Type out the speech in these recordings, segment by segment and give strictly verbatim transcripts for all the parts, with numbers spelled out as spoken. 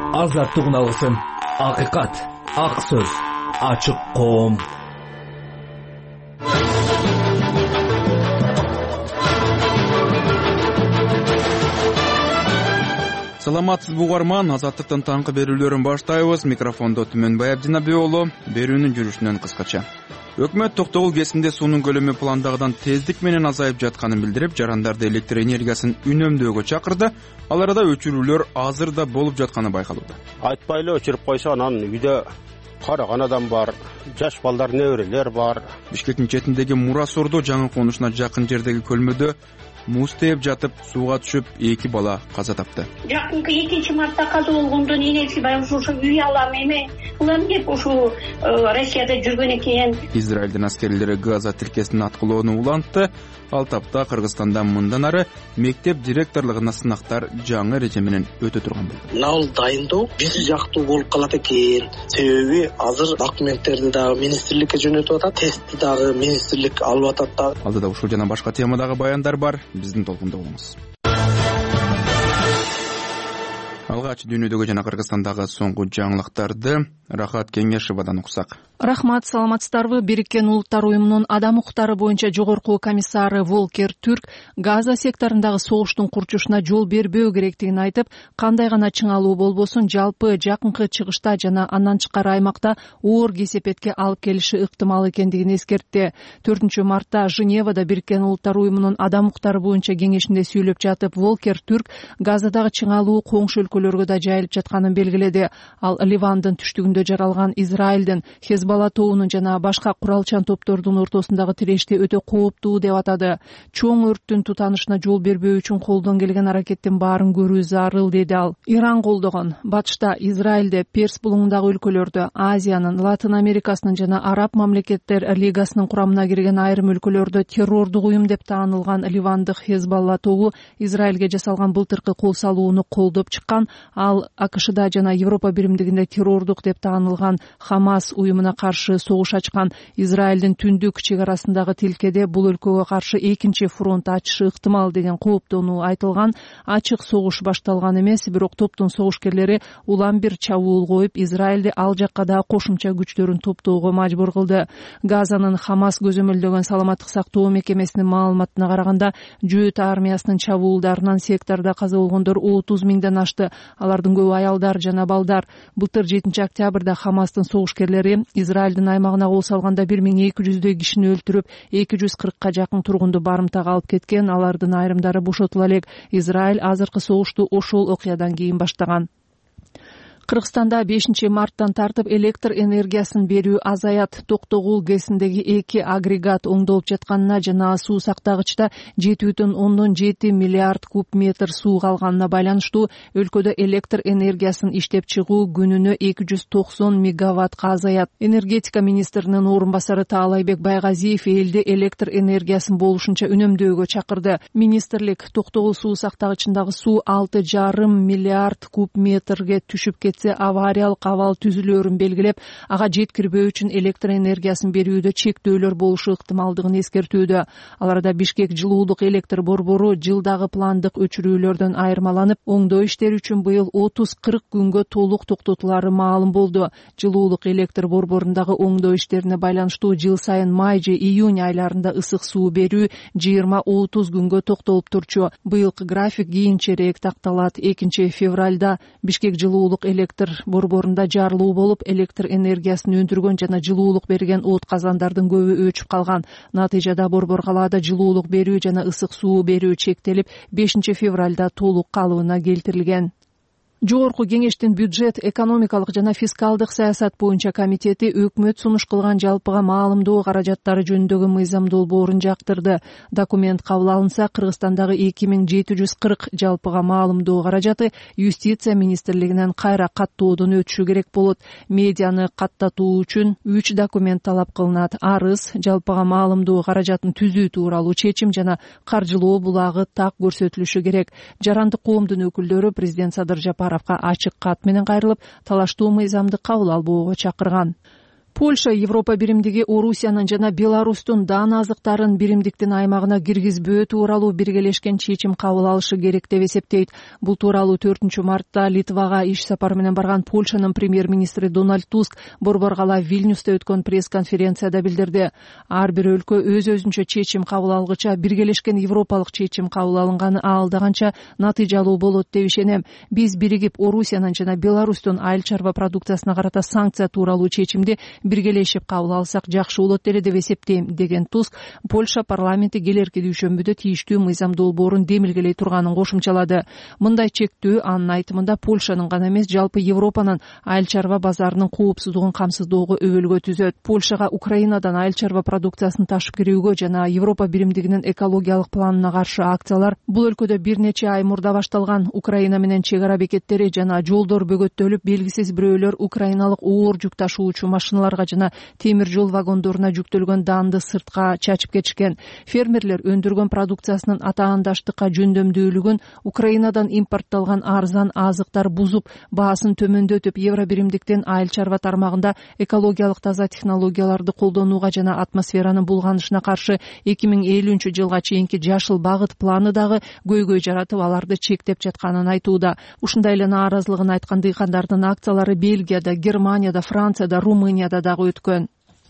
Азаттыгын алгысың. Акыйкат, ак сөз, ачык коом. Саламатсыз угарман, азаттыктын таңкы берүүлөрүн баштайбыз. Микрофондо Түмөнбай Абдинабек уулу. Берүүнүн жүрүшүнөн кыскача. Өкмөт Токтогул КЭСинде суунун көлөмү пландагыдан тездик менен азайып жатканын билдирип, жарандарды электр энергиясын үнөмдөөгө чакырды. Ал арада өчүрүүлөр азыр да болуп жатканы байкалууда. Айтпайлы өчүрүп койсо, анан үйдө караган адам бар, жаш балдар, неберелер бар. Бишкектин четиндеги Мурасордо жаңы конушуна жакын жердеги көлмөдө муз тээп жатып, сууга түшүп, эки бала каза тапты. Жакынкы экинчи мартта каза болгондон энеси баягы ушу үй алам эме кылам деп ушу Россияда жүргөн экен. Израилдин аскерлери Газа тилкесин аткылоону улантты. Ал тапта Кыргызстанда мындан ары мектеп директорлугуна сынактар жаңы эреже менен өтө турган болду. Мына дайындоо биз жактуу болуп калат экен. Себеби азыр документтерди дагы министрликке жөнөтүп атат, тестти дагы министрлик алып атат да. Алдыда ушул жана башка темадагы баяндар бар. Биздин толкунда болуңуз. Алгач дүйнөдөгү жана Кыргызстандагы соңку жаңылыктарды Рахат Кеңешевадан уксак. Рахмат, саламатсыздарбы? Бириккен Улуттар уюмунун адам укуктары боюнча жогорку комиссары Волкер Түрк Газа секторундагы согуштун курчушуна жол бербөө керектигин айтып, кандай гана чыңалуу болбосун жалпы жакынкы чыгышта жана андан тышкары аймакта оор кесепетке алып келиши ыктымал экендигин эскертти. төртүнчү мартта Женевада Бириккен Улуттар уюмунун адам укуктары боюнча кеңешинде сүйлөп жатып, Волкер Түрк Газадагы чыңалуу коңшу өлкөлөргө да жайылып жатканын белгиледи. Ал Ливандын түштүгүндө жаралган Израилдин Хезбалла тобунун жана башка куралчан топтордун ортосундагы тирешти өтө кооптуу деп атады. Чоң өрттүн тутанышына жол бербөө үчүн колдон келген аракеттин баарын көрүү зарыл, деди ал. Иран колдогон батышта, Израилде, Перс булуңундагы өлкөлөрдө, Азиянын, Латын Америкасынын жана Араб мамлекеттер лигасынын курамына кирген айрым өлкөлөрдө террордук уюм деп таанылган ливандык Хезбалла тобу Израилге жасалган былтыркы кол салууну колдоп чыккан. Ал АКШда жана Европа биримдигинде террордук деп таанылган Хамас уюмуна каршы согуш ачкан. Израилдин түндүк чек арасындагы тилкеде бул өлкөгө каршы экинчи фронт ачышы ыктымал деген кооптонуу айтылган. Ачык согуш башталган эмес, бирок топтун согушкерлери улам бир чабуул коюп, Израилди ал жакка да кошумча күчтөрүн топтоого мажбур кылды. Газанын Хамас көзөмөлдөгөн саламаттык сактоо мекемесинин маалыматына караганда, Жөөт армиясынын чабуулдарынан сектордо каза болгондор отуз миңден ашты. Алардын көбү аялдар жана балдар. Былтыр жетинчи октябрда Хамастын согушкерлери Израилдин аймагына кол салганда бир миң эки жүздөй кишини өлтүрүп, эки жүз кыркка жакын тургунду барымтага алып кеткен. Алардын айрымдары бошотула элек. Израиль азыркы согушту ошол окуядан кийин баштаган. Кыргызстанда бешинчи марттан тартып электр энергиясын берүү азаят. Токтогул КЭСиндеги эки агрегат оңдолуп жатканына жана суу сактагычта жети бүтүн ондон жети миллиард куб метр суу калганына байланыштуу өлкөдө электр энергиясын иштеп чыгуу күнүнө эки жүз токсон мегаваттка азаят. Энергетика министринин орун басары Таалайбек Байгазиев элди электр энергиясын болушунча үнөмдөөгө чакырды. Министрлик Токтогул суу сактагычындагы суу алты жарым миллиард куб метрге түшүп кетти. Авариялык абал түзүлөрүн белгилеп, ага жеткирбөө үчүн электр энергиясын берүүдө чектөөлөр болушу ыктымалдыгын эскертүүдө. Ал арада Бишкек жылуулук электр борбору жылдагы пландык өчүрүүлөрдөн айырмаланып, оңдоо иштери үчүн быйыл отуз кырк күнгө толук токтотулары маалым болду. Жылуулук электр борборундагы оңдоо иштерине байланыштуу жыл сайын май же июнь айларында ысык суу берүү жыйырма отуз күнгө токтолуп турчу. Быйылкы график кийинчерээк такталат. экинчи февралда Бишкек жылуулук электр борборунда жарылуу болуп, электр энергиясын өндүргөн жана жылуулук берген от казандардын көбү өчүп калган. Натыйжада борбор калаада жылуулук берүү жана ысык суу берүү чектелип, бешинчи февралда толук калыбына келтирилген. Жогорку кеңештин бюджет, экономикалык жана фискалдык саясат боюнча комитети өкмөт сунуш кылган жалпыга маалымдоо каражаттары жөнүндөгү мыйзам долбоорун жактырды. Документ кабыл алынса, Кыргызстандагы эки миң жети жүз кырк жалпыга маалымдоо каражаты юстиция министрлигинен кайра каттоодон өтүшү керек болот. Медианы каттатуу үчүн үч документ талап кылынат: арыз, жалпыга маалымдоо каражатын түзүү тууралуу чечим жана каржылоо булагы так көрсөтүлүшү керек. Жарандык коомдун өкүлдөрү президент Садыр Жапаровго ачык кат менен кайрылып, талаштуу мыйзамды кабыл албоого чакырган. Польша Европа биримдиги Орусиянын жана Беларустун дан азыктарын биримдиктин аймагына киргизбөө тууралуу биргелешкен чечим кабыл алышы керек деп эсептейт. Бул тууралуу төртүнчү мартта Литвага иш сапары менен барган Польшанын премьер-министри Дональд Туск борборгала Вильнюста өткөн пресс-конференцияда билдирди. Ар бир өлкө өз-өзүнчө чечим кабыл алгыча биргелешкен европалык чечим кабыл алынганы аалдаганча натыйжалуу болот деп ишенем. Биз биригип Орусиянын жана Беларустун айыл чарба продукциясына карата санкция тууралуу чечимди биргелешип кабыл алсак жакшы болот эле деп эсептейм, деген Туск Польша парламенти келерки дүйшөмбүдө тийиштүү мыйзам долбоорун демилгелей турганын кошумчалады. Мындай чектөө анын айтымында Польшанын гана эмес, жалпы Европанын айыл чарба базарынын коопсуздугун камсыздоого өбөлгө түзөт. Польшага Украинадан айыл чарба продукциясын ташып кирүүгө жана Европа биримдигинин экологиялык планына каршы акциялар бул өлкөдө бир нече ай мурда башталган. Украина менен чек ара бекеттери жана жолдор бөгөттөлүп, белгисиз бирөөлөр украиналык оор жүк ташуучу машиналарга жана темир жол вагондоруна жүктөлгөн даанды сыртка чачып кетишкен. Фермерлер өндүргөн продукциясынын атаандаштыкка жөндөмдүүлүгүн Украинадан импортталган арзан азыктар бузуп, баасын төмөндөтүп, евро биримдиктен айыл чарба тармагында экологиялык таза технологияларды колдонууга жана атмосферанын булганышына каршы эки миң элүүнчү жылга чейинки жашыл багыт планы дагы көйгөй жаратып, аларды чектеп жатканын айтууда. Ушундай эле нааразылыгын айткан дыйкандардын акциялары Бельгияда, Германияда, Францияда, Румынияда дагы өткөн.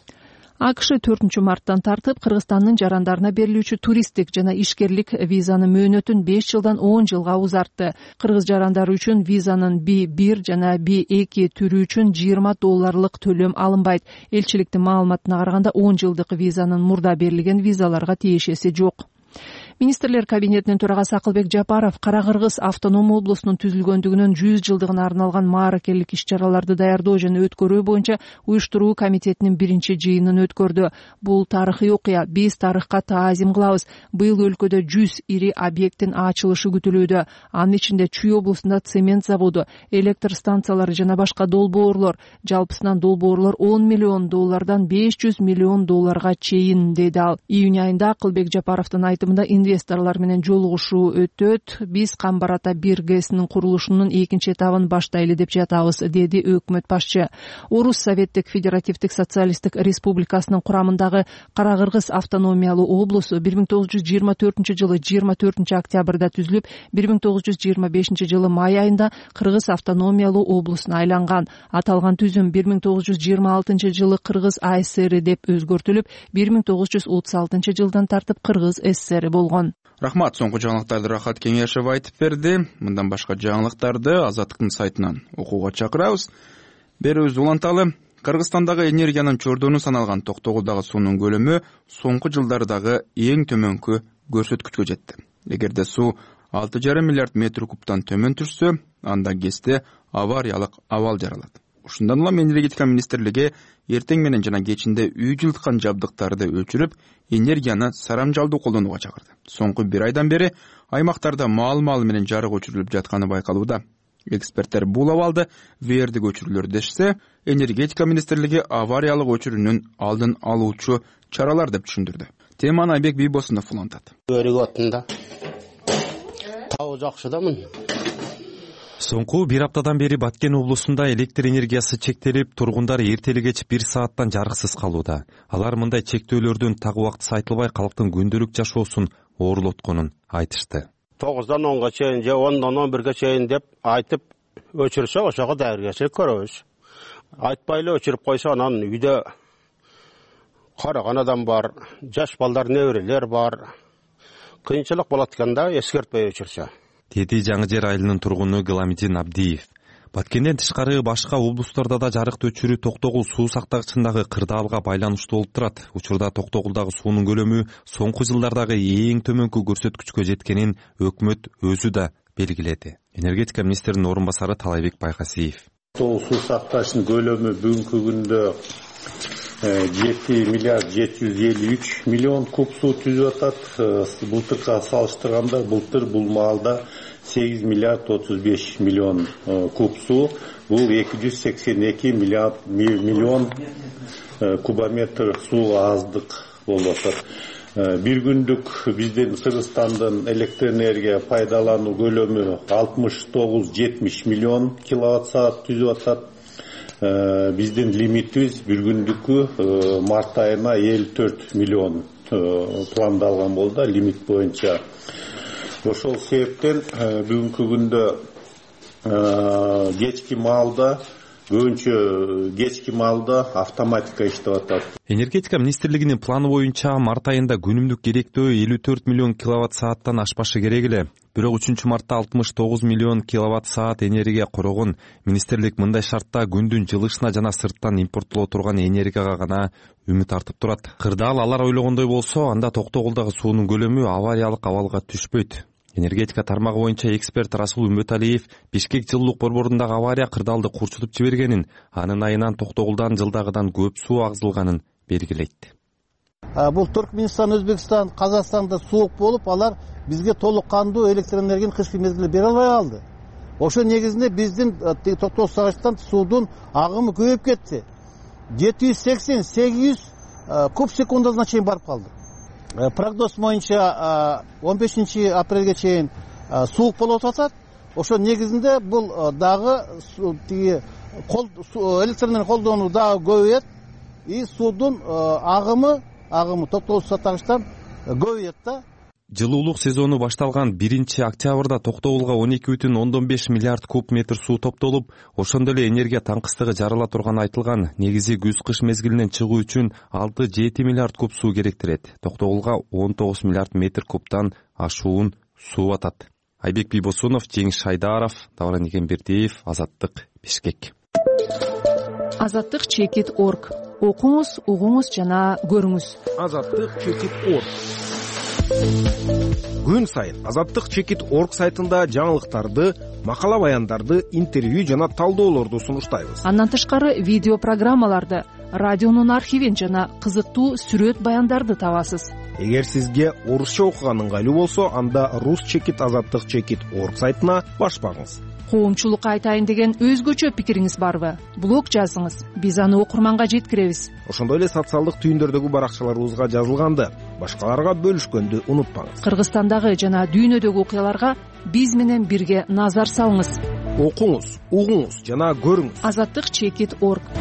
АКШ төртүнчү марттан тартып Кыргызстандын жарандарына берилүүчү туристтик жана ишкерлик визанын мөөнөтүн беш жылдан он жылга узартты. Кыргыз жарандары үчүн визанын би бир жана би эки түрү үчүн жыйырма долларлык төлөм алынбайт. Элчиликтин маалыматына караганда он жылдык визанын мурда берилген визаларга тиешеси жок. Министрлер кабинетинин төрагасы Акылбек Жапаров Кара-Кыргыз автоном облусунун түзүлгөндүгүнүн жүз жылдыгына арналган мааракелик иш-чараларды даярдоо жана өткөрүү боюнча уюштуруу комитетинин биринчи жыйынын өткөрдү. Бул тарыхый окуя. Биз тарыхка таазим кылабыз. Быйыл өлкөдө жүз ири объекттин ачылышы күтүлүүдө. Анын ичинде Чүй облусунда цемент заводу, электр станциялары жана башка долбоорлор. Жалпысынан долбоорлор он миллион доллардан беш жүз миллион долларга чейин, деди ал. Июнь айында Акылбек Жапаровдун айтымында инвесторлор менен жолугушуу өтөт. Биз Камбар-Ата бир ГЭСинин курулушунун экинчи этабын баштайлы деп жатабыз, деди өкмөт башчы. Орус Советтик Федеративдик Социалисттик Республикасынын курамындагы Кара-Кыргыз автономиялуу облусу бир миң тогуз жүз жыйырма төртүнчү жылы жыйырма төртүнчү октябрда түзүлүп, бир миң тогуз жүз жыйырма бешинчи жылы май айында Кыргыз автономиялуу облусуна айланган. Аталган түзүм бир миң тогуз жүз жыйырма алтынчы жылы Кыргыз АСР деп өзгөртүлүп, бир миң тогуз жүз отуз алтынчы жылдан тартып Кыргыз ССР болгон. Рахмат, соңку жаңылыктарды Рахат Кеңешев айтып берди. Мындан башка жаңылыктарды Азаттыктын сайтынан окууга чакырабыз. Берүүбүз уланталы. Кыргызстандагы энергиянын чордону саналган Токтогулдагы суунун көлөмү соңку жылдардагы эң төмөнкү көрсөткүчкө жетти. Эгерде суу алты жарым миллиард метр кубтан төмөн түшсө, анда КЭСте авариялык абал жаралат. Ушундан улам энергетика министрлиги эртең менен жана кечинде үй жылыткан жабдыктарды өчүрүп, энергияны сарамжалдуу колдонууга чакырды. Соңку бир айдан бери аймактарда маал-маал менен жарык өчүрүлүп жатканы байкалууда. Эксперттер бул абалды вердик өчүрүүлөр дешсе, энергетика министрлиги авариялык өчүрүүнүн алдын алуучу чаралар деп түшүндүрдү. Теманы Айбек Бийбосунов улантат. Өрүк отунда тау жакшы да мын. Соңку бир аптадан бери Баткен облусунда электр энергиясы чектелип, тургундар эртели кеч бир сааттан жарыксыз калууда. Алар мындай чектөөлөрдүн так убактысы айтылбай калктын күндүлүк жашоосун оорлотконун айтышты. тогуздан онго чейин же ондон он бирге чейин деп айтып өчүрсө, ошого даяргерчилик көрөбүз. Айтпай эле өчүрүп койсо, анан үйдө караган адам бар, жаш балдар, неберелер бар. Кыйынчылык болот экен да, эскертпей өчүрсө. Деди Жаңы Жер айылынын тургуну Гыламидин Абдиев. Баткенден тышкары башка облустарда да жарыкты өчүрүү Токтогул суу сактагычындагы кырдаалга байланыштуу болуп турат. Учурда Токтогулдагы суунун көлөмү соңку жылдардагы эң төмөнкү көрсөткүчкө жеткенин өкмөт өзү да белгиледи. Энергетика министринин орун басары Талайбек Байкасиев. Токтогул суу сактагычынын көлөмү бүгүнкү күндө жети миллиард жети жүз элүү үч миллион куб суу түзүп атат. Былтырга салыштырганда былтыр бул маалда сегиз миллиард отуз беш миллион куб суу, бул эки жүз сексен эки миллион кубометр суу аздык болуп атат. Бир күндүк биздин Кыргызстандын электр энергия пайдалануу көлөмү алтымыш тогуз жетимиш миллион киловатт саат түзүп атат. биздин лимитибиз бир күндүккү март айына элүү төрт миллион пландалган болду лимит боюнча. Ошол себептен бүгүнкү күндө кечки маалда көбүнчө кечки маалда автоматика иштеп атат. Энергетика министрлигинин планы боюнча март айында күнүмдүк керектөө элүү төрт миллион киловатт сааттан ашпашы керек эле. Бирок үчүнчү мартта алтымыш тогуз миллион киловатт саат энергия корогон. Министрлик мындай шартта күндүн жылышына жана сырттан импорттоло турган энергияга гана үмүт артып турат. Кырдаал алар ойлогондой болсо, анда Токтогулдагы суунун көлөмү авариялык абалга түшпөйт. Энергетика тармагы боюнча эксперт Расул Үмбөталиев Бишкек жылуулук борборундагы авария кырдаалды курчутуп жибергенин, анын айынан Токтогулдан жылдагыдан көп суу агызылганын белгилейт. Бул Түркмөнстан, Өзбекстан, Казакстанда суук болуп, алар бизге толук кандуу электр энергияны кышкы мезгилде бере албай калды. Ошо негизинде биздин Токтогул сагачтан суудун агымы көбөйүп кетти. жети жүз сексен сегиз жүз куб секундасына чейин барып калды. Прогноз боюнча он бешинчи апрелге чейин суук болуп атат. Ошо негизинде бул дагы тиги электр энергия колдонуу дагы көбөйөт. И суудун агымы агымы Токтогул сагачтан көбөйөт да. Жылуулук сезону башталган биринчи октябрда Токтогулга он эки бүтүн ондон беш миллиард куб метр суу топтолуп, ошондой эле энергия таңкыстыгы жарыла турганы айтылган. Негизи күз-кыш мезгилинен чыгуу үчүн алты жети миллиард куб суу керектирет. Токтогулга он тогуз миллиард метр кубтан ашуун суу атат. Айбек Бийбосунов, Жеңиш Шайдаров, Давран Игенбердиев, Азаттык, Бишкек. Азаттык чекит точка орг. Окуңуз, угуңуз жана көрүңүз. Азаттык чекит точка орг. Күн сайын Азаттык чекит точка орг сайтында жаңылыктарды, макала баяндарды, интервью жана талдоолорду сунуштайбыз. Андан тышкары видео программаларды, радионун архивин жана кызыктуу сүрөт баяндарды табасыз. Эгер сизге орусча окуган ыңгайлуу болсо, анда рус чекит азаттык чекит точка орг сайтына баш багыңыз. Коомчулукка айтайын деген өзгөчө пикириңиз барбы? Блог жазыңыз, биз аны окурманга жеткиребиз. Ошондой эле социалдык түйүндөрдөгү баракчаларыбызга жазылганды башкаларга бөлүшкөндү унутпаңыз. Кыргызстандагы жана дүйнөдөгү окуяларга биз менен бирге назар салыңыз. Окуңуз, угуңуз жана көрүңүз. Азаттык чекит точка орг.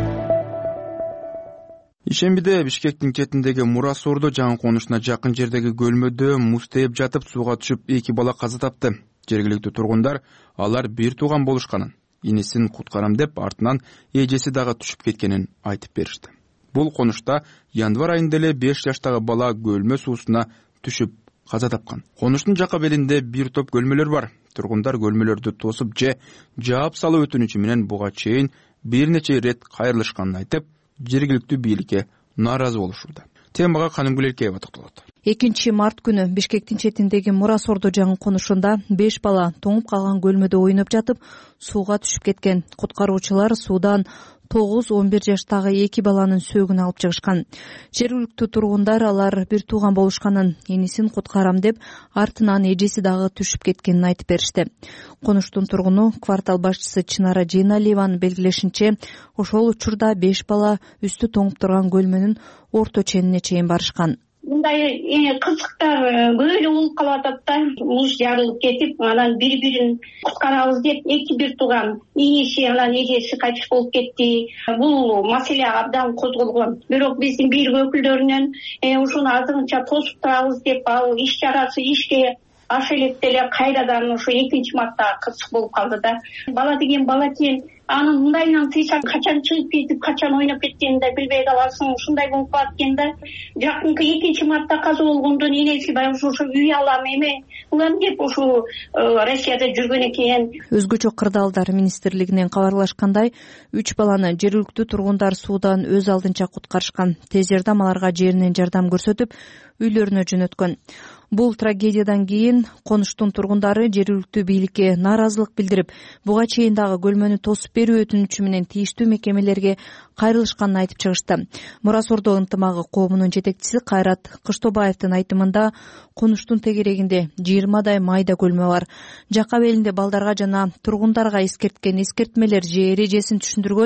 Ишембиде Бишкектин четиндеги Мура Сордо жаңы конушуна жакын жердеги көлмөдө муз тээп жатып сууга түшүп эки бала каза тапты. Жергиликтүү тургундар алар бир тууган болушканын, инисин куткарам деп артынан эжеси дагы түшүп кеткенин айтып беришти. Бул конушта январь айында эле беш жаштагы бала көлмө суусуна түшүп каза тапкан. Конуштун жака белинде бир топ көлмөлөр бар. Тургундар көлмөлөрдү тосуп же жаап салуу өтүнүчү менен буга чейин бир нече ирет кайрылышканын айтып, жергиликтүү бийликке нааразы болушууда. Темага Канымгүл Элкеева токтолот. экинчи март күнү Бишкектин четиндеги Мура Сордо жаңы конушунда беш бала тоңуп калган көлмөдө ойноп жатып сууга түшүп кеткен. Куткаруучулар суудан тогуз он бир жаштагы эки баланын сөөгүн алып чыгышкан. Жергиликтүү тургундар алар бир тууган болушканын, инисин куткарам деп артынан эжеси дагы түшүп кеткенин айтып беришти. Конуштун тургуну квартал башчысы Чынара Жейналиеванын белгилешинче, ошол учурда беш бала үстү тоңуп турган көлмөнүн орто ченине чейин барышкан. Мындай кызыктар көп эле болуп калып атат да. Муз жарылып кетип, анан бири-бирин куткарабыз деп эки бир тууган иниси анан эжеси кайтыш болуп кетти. Бул маселе абдан козголгон. Бирок биздин бийлик өкүлдөрүнөн ушуну азырынча тосуп турабыз деп, ал иш чарасы ишке аша электе эле кайрадан ушу экинчи мартта кырсык болуп калды да. Бала деген бала экен, анын мындайынан тыйсаң качан чыгып кетип, качан ойноп кеткенин да билбей каласың. Ушундай болуп калат экен да. Жакынкы экинчи мартта каза болгондон энеси баягы ушу үй алам эме улам деп ушу Россияда жүргөн экен. Өзгөчө кырдаалдар министрлигинен кабарлашкандай, үч баланы жергиликтүү тургундар суудан өз алдынча куткарышкан. Тез жардам аларга жеринен жардам көрсөтүп, үйлөрүнө жөнөткөн. Бул трагедиядан кийин конуштун тургундары жергиликтүү бийликке нааразылык билдирип, буга чейин дагы көлмөнү тосуп берүү өтүнүчү менен тийиштүү мекемелерге кайрылышканын айтып чыгышты. Мура Сордо ынтымагы коомунун жетекчиси Кайрат Кыштобаевдин айтымында, конуштун тегерегинде жыйырмадай майда көлмө бар. Жака белинде балдарга жана тургундарга эскерткен эскертмелер же эрежесин түшүндүргөн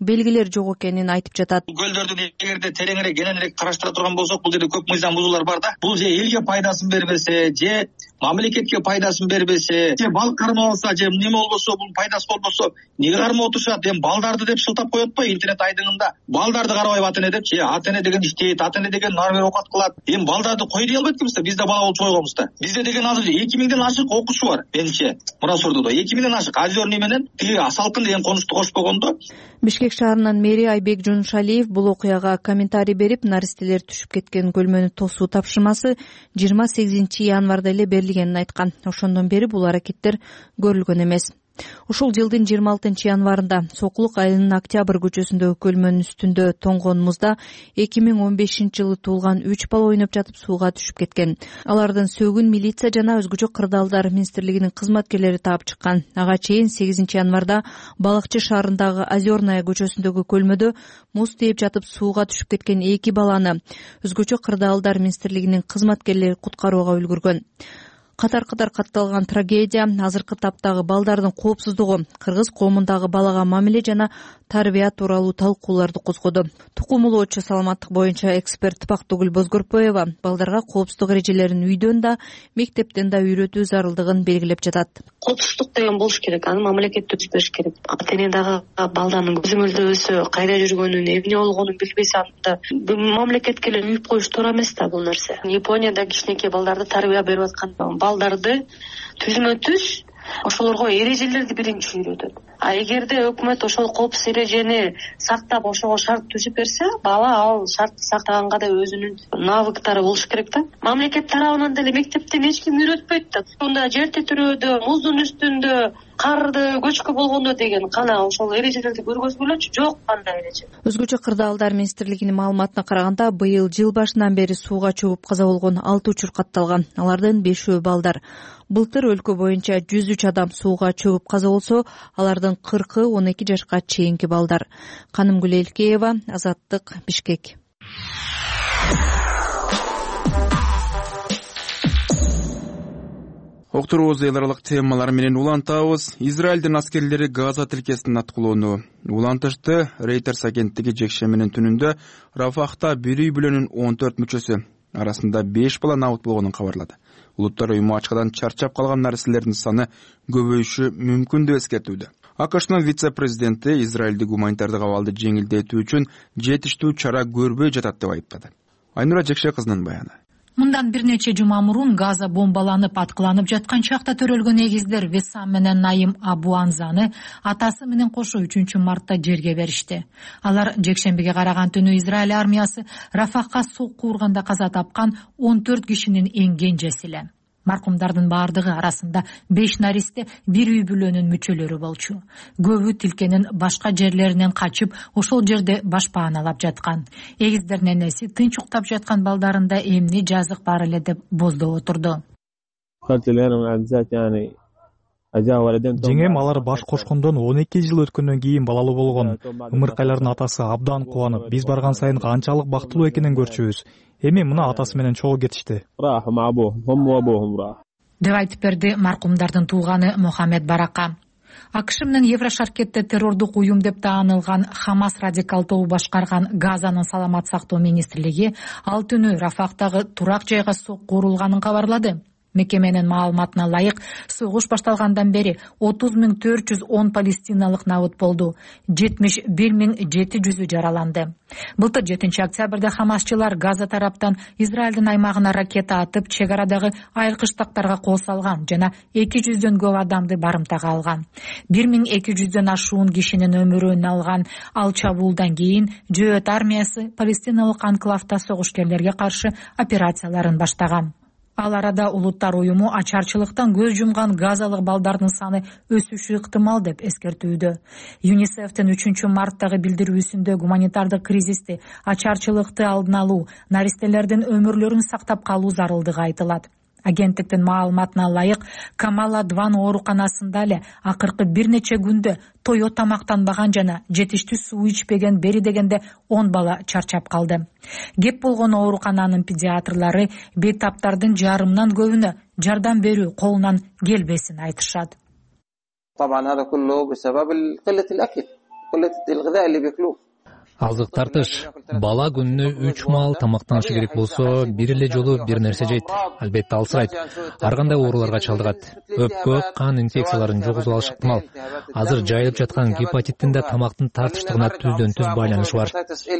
белгилер жок экенин айтып жатат. Көлдөрдүн эгерде тереңирээк кененирээк караштыра турган болсок, бул жерде көп мыйзам бузуулар бар да. Бул же элге пайдасын бербесе, же мамлекетке пайдасын бербесе, же балык кармабаса, же неме болбосо, бул пайдасы болбосо, неге кармап отурушат? Эми балдарды деп шылтап коет атпайбы интернет айдыңында? Балдарды карабайбы ата эне депчи? Ата эне деген иштейт, ата эне деген ары бери оокат кылат. Эми балдарды кой дей албайт экенбиз да, биз да бала болуп чогойгонбуз да. Бизде деген азыр эки миңден ашык окуучу бар. Менимче мына сордодо эки миңден ашык Озерный менен тиги Салкын деген конушту кошпогондо. Бишкек шаарынын мэри Айбек Жунушалиев бул окуяга комментарий берип, наристелер түшүп кеткен көлмөнү тосуу тапшырмасы жыйырма сегизинчи январда эле берилгенин айткан. Ошондон бери бул аракеттер көрүлгөн эмес. Ушул жылдын жыйырма алтынчы январында Сокулук айылынын Октябрь көчөсүндөгү көлмөнүн үстүндө тоңгон музда эки миң он бешинчи жылы туулган үч бала ойноп жатып сууга түшүп кеткен. Алардын сөөгүн милиция жана өзгөчө кырдаалдар министрлигинин кызматкерлери таап чыккан. Ага чейин сегизинчи январда Балыкчы шаарындагы Озерная көчөсүндөгү көлмөдө муз тээп жатып сууга түшүп кеткен эки баланы өзгөчө кырдаалдар министрлигинин кызматкерлери куткарууга үлгүргөн. Катар-катар катталган трагедия азыркы таптагы балдардын коопсуздугу, кыргыз коомундагы балага мамиле жана тарбия тууралуу талкууларды козгоду. Тукумулоочу саламаттык боюнча эксперт Бактыгүл Бозгорпоева балдарга коопсуздук эрежелерин үйдөн да, мектептен да үйрөтүү зарылдыгын белгилеп жатат. Коопсуздук деген болуш керек, аны мамлекет түзүп бериш керек. Ата эне дагы балданын көзөмөлдөбөсө, кайда жүргөнүн, эмне болгонун билбесе, анда мамлекетке эле үйүп коюш туура эмес да бул нерсе. Японияда кичинекей балдарды тарбия берип аткан балдарды түзмө түз ошолорго эрежелерди биринчи үйрөтөт. А эгерде өкмөт ошол коопсуз эрежени сактап, ошого шарт түзүп берсе, бала ал шартты сактаганга да өзүнүн навыктары болуш керек да. Мамлекет тарабынан деле мектептен эч ким үйрөтпөйт да. Мында жер титирөөдө, муздун үстүндө, карды көчкү болгондо деген кана ошол эрежелерди көргөзгүлөчү, жок кандай эреже. Өзгөчө кырдаалдар министрлигинин маалыматына караганда, быйыл жыл башынан бери сууга чөгүп каза болгон алты учур катталган. Алардын бешөө балдар. Былтыр өлкө боюнча жүз үч адам сууга чөгүп каза болсо, алардын кыркы он эки жашка чейинки балдар. Канымгүл Элкеева, Азаттык, Бишкек. Октурубуз эл аралык темалар менен улантабыз. Израилдин аскерлери Газа тилкесин аткылоону улантышты. Reuters агенттиги жекшембинин түнүндө Рафахта бир үй бүлөнүн он төрт мүчөсү арасында беш бала набыт болгонун кабарлады. Улуттар уюму ачкадан чарчап калган нариселердин саны көбөйүшү мүмкүн деп эскертүүдө. АКШнын вице-президенти Израилди гуманитардык абалды жеңилдетүү үчүн жетиштүү чара көрбөй жатат деп айыптады. Айнура Жекше кызынын баяны. Мындан бир нече жума мурун Газа бомбаланып аткыланып жаткан чакта төрөлгөн эгиздер Вессам менен Наим Абу Анзаны атасы менен кошо үчүнчү мартта жерге беришти. Алар жекшембиге караган түнү Израиль армиясы Рафахка сокку урганда каза тапкан он төрт кишинин эң кенжеси эле. Маркумдардын баардыгы арасында беш наристе бир үй бүлөнүн мүчөлөрү болчу. Көбү тилкенин башка жерлеринен качып, ошол жерде башпааналап жаткан. Эгиздердин энеси тынч уктап жаткан балдарында эмне жазык бар эле деп боздоп отурду. Жеңем алар баш кошкондон он эки жыл өткөндөн кийин балалуу болгон. Ымыркайлардын атасы абдан кубанып, биз барган сайын канчалык бактылуу экенин көрчүбүз. Эми мына атасы менен чогуу кетишти. Деп айтып берди маркумдардын тууганы Мохаммед Барака. АКШ менен Еврошаркетте террордук уюм деп таанылган Хамас радикал тобу башкарган Газанын саламат сактоо министрлиги ал түнү Рафахтагы турак жайга сокку урулганын кабарлады. Мекеменин маалыматына ылайык, согуш башталгандан бери отуз миң төрт жүз он палестиналык набыт болду, жетимиш бир миң жети жүзү жараланды. Былтыр жетинчи октябрда хамасчылар Газа тараптан Израилдин аймагына ракета атып, чек арадагы айыркычтактарга кол салган жана эки жүздөн көп адамды барымтага алган. бир миң эки жүздөн ашуун кишинин өмүрүн алган ал чабуулдан кийин Жөөт армиясы палестиналык анклавда согушкерлерге каршы операцияларын баштаган. Ал арада улуттар уюму ачарчылыктан көз жумган газалык балдардын саны өсүшү ыктымал деп эскертүүдө. ЮНИСЕФтин үчүнчү марттагы билдирүүсүндө гуманитардык кризисти, ачарчылыкты алдын алуу, наристелердин өмүрлөрүн сактап калуу зарылдыгы айтылат. Агенттиктин маалыматына ылайык, Камала Дван ооруканасында эле акыркы бир нече күндө тое тамактанбаган жана жетиштүү суу ичпеген бери дегенде он бала чарчап калды. Кеп болгон оорукананын педиатрлары бейтаптардын жарымынан көбүнө жардам берүү колунан келбесин айтышат. азык тартыш. Бала күнүнө үч маал тамактанышы керек болсо, бир эле жолу бир нерсе жейт. Албетте алсырайт. Ар кандай ооруларга чалдыгат. Өпкө, кан инфекцияларын жугузуп алышы ыктымал. Азыр жайылып жаткан гепатиттин да тамактын тартыштыгына түздөн түз байланышы бар.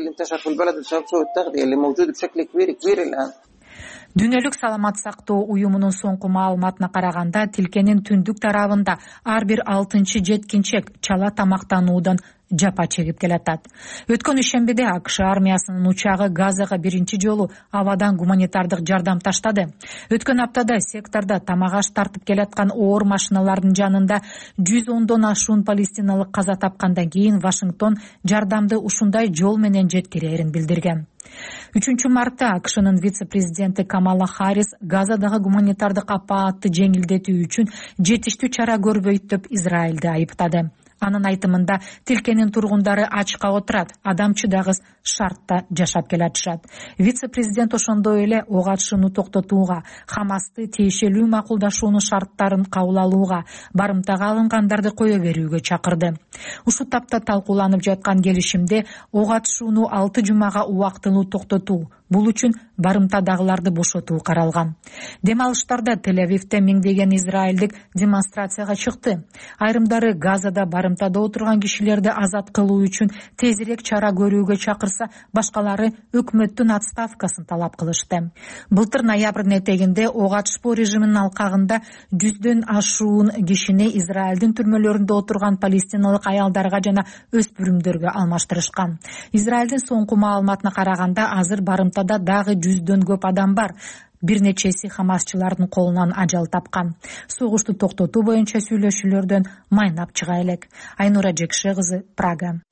Дүйнөлүк саламат сактоо уюмунун соңку маалыматына караганда, тилкенин түндүк тарабында ар бир алтынчы жеткинчек чала тамактануудан жапа чегип келатат. Өткөн ишембиде АКШ армиясынын учагы Газага биринчи жолу абадан гуманитардык жардам таштады. Өткөн аптада сектордо тамак аш тартып келаткан оор машиналардын жанында жүз ондон ашуун палестиналык каза тапкандан кийин Вашингтон жардамды ушундай жол менен жеткирерин билдирген. үчүнчү мартта АКШнын вице-президенти Камала Харрис Газадагы гуманитардык апаатты жеңилдетүү үчүн жетиштүү чара көрбөйт деп Израилди айыптады. Анын айтымында тилкенин тургундары ачка отурат, адамчыдагыс шартта жашап келатышат. Вице-президент ошондой эле ок атышууну токтотууга, Хамасты тиешелүү макулдашуунун шарттарын кабыл алууга, барымтага алынгандарды кое берүүгө чакырды. Ушул тапта талкууланып жаткан келишимде ок атышууну алты жумага убактылуу токтотуу, бул үчүн барымтадагыларды бошотуу каралган. Дем алыштарда Тель-Авивде миңдеген израилдик демонстрацияга чыкты. Айрымдары Газада барымтада отурган кишилерди азат кылуу үчүн тезирээк чара көрүүгө чакырса, башкалары өкмөттүн отставкасын талап кылышты. Былтыр ноябрдын этегинде ок атышпоо режиминин алкагында жүздөн ашуун кишини Израилдин түрмөлөрүндө отурган палестиналык аялдарга жана өспүрүмдөргө алмаштырышкан. Израилдин соңку маалыматына караганда, азыр барымта да дагы жүздөн көп адам бар. Бир нечеси хамасчылардын колунан ажал тапкан. Согушту токтотуу боюнча сүйлөшүүлөрдөн майнап чыга элек. Айнура Жекше кызы, Прага.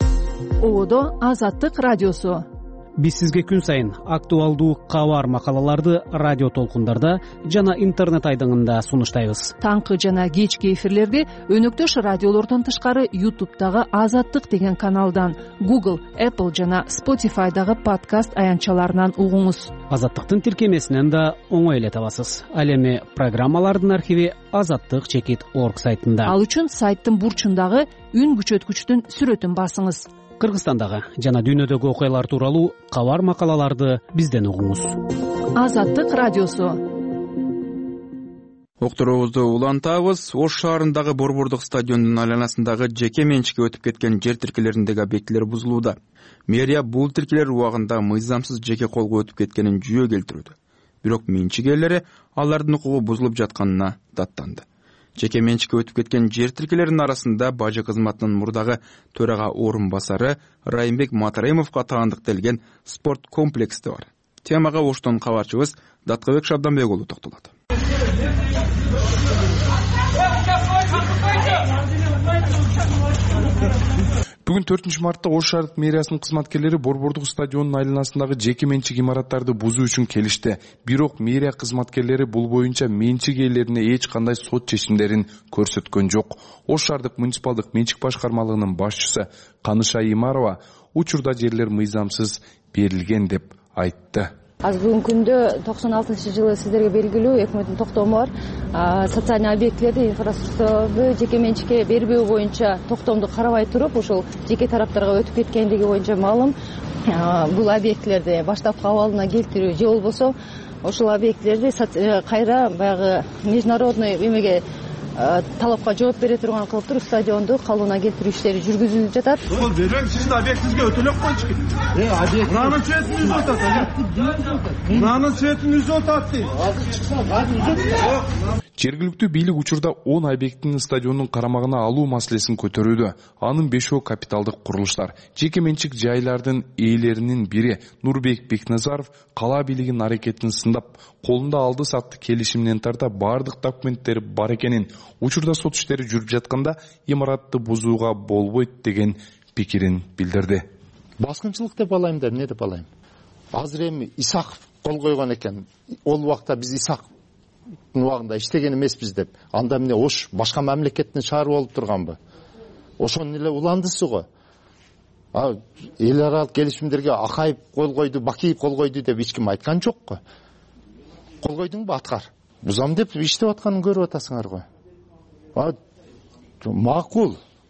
Одо Азаттык радиосу. Биз сизге күн сайын актуалдуу кабар макалаларды радио толкундарда жана интернет айдыңында сунуштайбыз. Таңкы жана кечки эфирлерди өнөктөш радиолордон тышкары YouTube'дагы Азаттык деген каналдан, Google, Apple жана Spotify'дагы подкаст аянтчаларынан угуңуз. Азаттыктын тиркемесинен да оңой эле табасыз. Ал эми программалардын архиви азаттык чекит орг сайтында. Ал үчүн сайттын бурчундагы үн күчөткүчтүн сүрөтүн басыңыз. Кыргызстандагы жана дүйнөдөгү окуялар тууралуу кабар макалаларды бизден угуңуз. Азаттык радиосу. Окторубузду улантабыз. Ош шаарындагы Борбордук стадиондун айланасындагы жеке менчикке өтүп кеткен жер тиркелериндеги объектилер бузулууда. Мэрия бул тиркелер убагында мыйзамсыз жеке колго өтүп кеткенин жүйө келтирүүдө. Бирок менчик ээлери алардын укугу бузулуп жатканына даттанды. Жеке менчикке өтүп кеткен жер тиркелеринин арасында бажы кызматынын мурдагы төрага орун басары Райымбек Матаремовго таандыкталган спорт комплекси бар. Темага Оштон кабарчыбыз Даткыбек Шабданбек уулу токтолот. Бүгүн төртүнчү мартта Ош шаардык мэриясынын кызматкерлери Борбордук стадионунун айланасындагы жеке менчик имараттарды бузуу үчүн келишти. Бирок мэрия кызматкерлери бул боюнча менчик ээлерине эч кандай сот чечимдерин көрсөткөн жок. Ош шаардык муниципалдык менчик башкармалыгынын башчысы Каныша Имарова учурда жерлер мыйзамсыз берилген деп айтты. Азыр бүгүнкү күндө токсон алтынчы жылы сиздерге белгилүү өкмөттүн токтому бар. Социальный объектилерди, инфраструктураларды жеке менчикке бербөө боюнча токтомду карабай туруп, ушул жеке тараптарга өтүп кеткендиги боюнча маалым. Бул объектилерди баштапкы абалына келтирүү же болбосо ушул объектилерди кайра баягы международный эмеге талапка жооп бере турган кылып туруп стадионду калыбына келтирүү иштери жүргүзүлүп жатат. Бул берем сиздин объектиңизге өтө элек койчу. Э, объект. Мынанын светин үзүп атат. Мынанын светин үзүп атат дейт. Азыр чыкса, азыр үзөт. Жергиликтүү бийлик учурда он объектини стадиондун карамагына алуу маселесин көтөрүүдө. Анын бешөө капиталдык курулуштар. Жеке менчик жайлардын ээлеринин бири Нурбек Бекназаров кала бийлигинин аракетин сындап, колунда алды сатты келишиминен тарта бардык документтери бар экенин, учурда сот иштери жүрүп жатканда имаратты бузууга болбойт деген пикирин билдирди. Баскынчылык деп алайм да, эмне деп алайм? Азыр эми Исаков кол койгон экен. Ол убакта биз Исаков убагында иштеген эмеспиз деп. Анда эмне Ош башка мамлекеттин шаары болуп турганбы? Ошонун эле уландысы го. А эл аралык келишимдерге Акаев кол койду, Бакиев кол койду деп эч ким айткан жок го. Кол койдуңбу, аткар. Бузам деп иштеп атканын көрүп атасыңар го. А макул.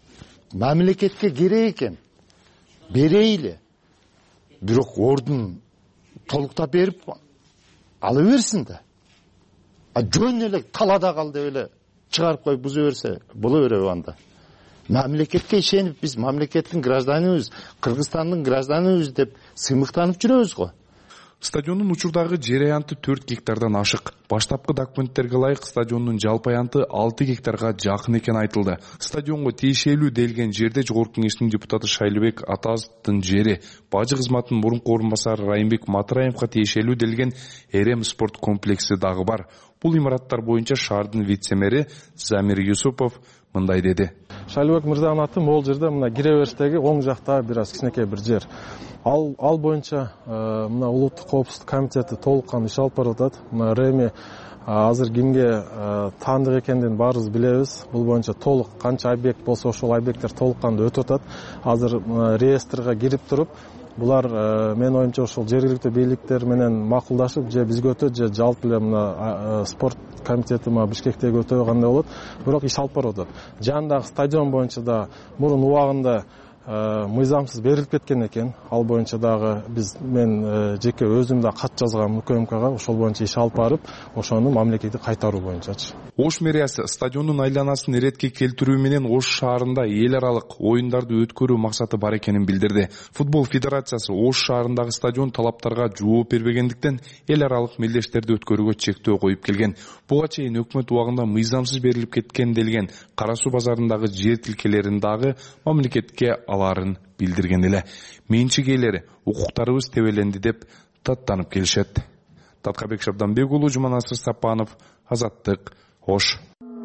мамлекетке керек экен берейли, бирок ордун толуктап берип ала берсин да. А жөн эле талада кал деп эле чыгарып коюп буза берсе боло береби анда? Мамлекетке ишенип биз мамлекеттин гражданыбыз, Кыргызстандын гражданыбыз деп сыймыктанып жүрөбүз го. Стадиондун учурдагы жер аянты төрт гектардан ашык. Баштапкы документтерге ылайык стадиондун жалпы аянты алты гектарга жакын экени айтылды. Стадионго тиешелүү делген жерде Жогорку Кеңештин депутаты Шайлыбек Атазовдун жери, бажы кызматынын мурунку орун басары Райымбек Матраевга тиешелүү делген Эрем спорт комплекси дагы бар. Бул имараттар боюнча шаардын вице-мэри Замир Юсупов мындай деди. Шайлыбек мырзанын аты могул жерде мына кире бериштеги оң жакта бир аз кичинекей бир жер. Ал ал боюнча мына улуттук коопсуздук комитети толуккан иш алып барып атат. Мына Реми азыр кимге таандык экендигин баарыбыз билебиз. Бул боюнча толук канча объект болсо ошол объекттер толукканды өтүп атат. Азыр реестрге кирип туруп, булар менин оюмча ошол жергиликтүү бийликтер менен макулдашып, же бизге өтөт, же жалпы эле мына спорт комитети ма Бишкектеги өтөбү кандай болот. Бирок иш алып барып атат. Жанындагы стадион боюнча да мурун убагында мыйзамсыз берилип кеткен экен. Ал боюнча дагы биз мен жеке өзүм да кат жазгам УКМКга, ошол боюнча иш алып барып, ошону мамлекетке кайтаруу боюнчачы. Ош мэриясы стадиондун айланасын иретке келтирүү менен Ош шаарында эл аралык оюндарды өткөрүү максаты бар экенин билдирди. Футбол федерациясы Ош шаарындагы стадион талаптарга жооп бербегендиктен эл аралык мелдештерди өткөрүүгө чектөө коюп келген. Буга чейин өкмөт убагында мыйзамсыз берилип кеткен делген Кара Суу базарындагы жер тилкелерин дагы мамлекетке аларын билдирген эле. Менчик ээлери укуктарыбыз тебеленди деп таттанып келишет. Таткабек Шабданбек уулу, Жуманасыр Сапанов, Азаттык, Ош.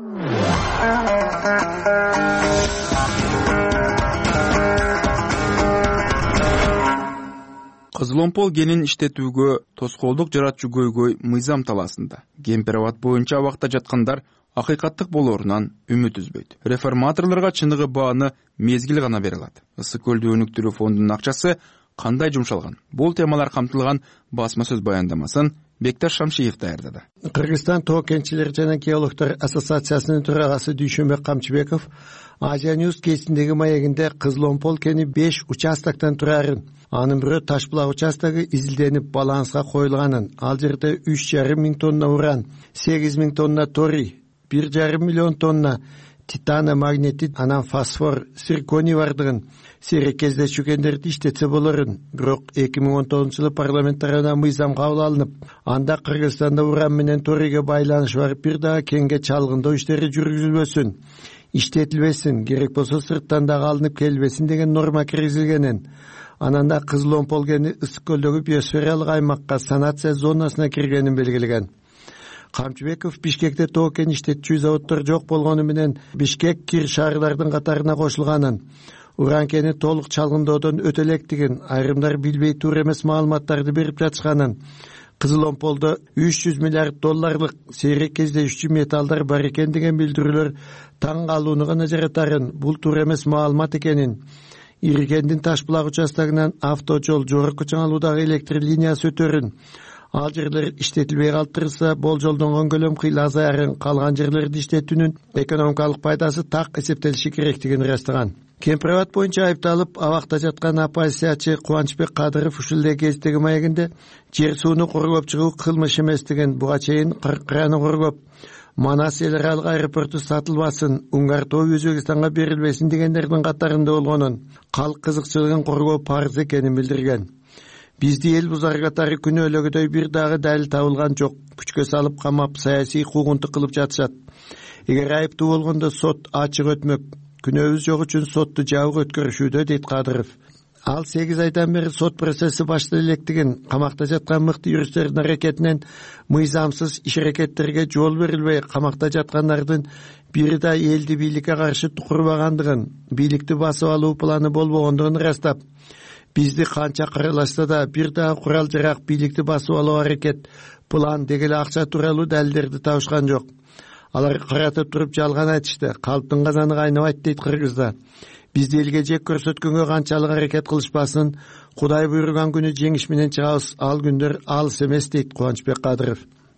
Кызыломпол кенин иштетүүгө тоскоолдук жаратчу көйгөй мыйзам талаасында. Кемпир абад боюнча абакта жаткандар акыйкаттык болоорунан үмүт үзбөйт. Реформаторлорго чыныгы бааны мезгил гана бере алат. Ысык көлдү өнүктүрүү фондунун акчасы кандай жумшалган? Бул темалар камтылган басма сөз баяндамасын Бекташ Шамшиев даярдады. Кыргызстан тоо кенчилер жана геологдор ассоциациясынын төрагасы Дүйшөнбек Камчыбеков Азия Ньюс кесиндеги маегинде Кызыломпол кени беш участоктон турарын, анын бирөө Ташбулак участогу изилденип баланска коюлганын, ал жерде үч жарым миң тонна уран, сегиз миң тонна торий, бир жарым миллион тонна титана, магнетит, анан фосфор, цирконий бардыгын сейрек кезде чүгендерди иштетсе болорун. Бирок эки миң он тогузунчу жылы парламент тарабынан мыйзам кабыл алынып, анда Кыргызстанда уран менен торийге байланыш бар бир дагы кенге чалгындоо иштери жүргүзүлбөсүн, иштетилбесин, керек болсо сырттан дагы алынып келбесин деген норма киргизилгенин. Анан да Кызыломпол кени ысык көлдөгү биосфералык аймакка, санация зонасына киргенин белгилеген. Камчыбеков Бишкекте тоо кен иштетчү заводдор жок болгону менен Бишкек кир шаарлардын катарына кошулганын, уран кени толук чалгындоодон өтө электигин, айрымдар билбей туура эмес маалыматтарды берип жатышканын, Кызыломполдо үч жүз миллиард долларлык сейрек кездешүүчү металлдар бар экен деген билдирүүлөр таң калууну гана жаратарын, бул туура эмес маалымат экенин, Иркендин Ташбулак участогунан автожол жогорку чыңалуудагы электр линиясы өтөрүн, ал жерлер иштетилбей калтырылса болжолдонгон көлөм кыйла азаярын, калган жерлерди иштетүүнүн экономикалык пайдасы так эсептелиши керектигин ырастаган. Кемпирабад боюнча айыпталып абакта жаткан оппозициячы Кубанычбек Кадыров ушул эле кездеги маегинде жер сууну коргоп чыгуу кылмыш эместигин, буга чейин кыркыраны коргоп, Манас эл аралык аэропорту сатылбасын, Уңгар тоо Өзбекстанга берилбесин дегендердин катарында болгонун, калк кызыкчылыгын коргоо парыз экенин билдирген. Бизди эл бузар катары күнөөлөгөдөй бир дагы далил табылган жок. Күчкө салып камап, саясий куугунтук кылып жатышат. Эгер айыптуу болгондо сот ачык өтмөк, күнөөбүз жок үчүн сотту жабык өткөрүшүүдө, дейт Кадыров. Ал сегиз айдан бери сот процесси баштала электигин, камакта жаткан мыкты юристтердин аракетинен мыйзамсыз иш аракеттерге жол берилбей, камакта жаткандардын бири да элди бийликке каршы тукурбагандыгын, бийликти басып алуу планы болбогондугун ырастап, бизди канча каралашса да бир дагы курал жарак бийликти басып алуу аракет, план дегеле акча тууралуу далилдерди табышкан жок. Алар каратып туруп жалган айтышты. Калптын казаны кайнабайт, дейт Кыргызда. Бизди элге жек көрсөткөнгө канчалык аракет кылышпасын, Кудай буйруган күнү жеңиш менен чыгабыз, ал күндөр алыс эмес, дейт Кубанычбек Кадыров.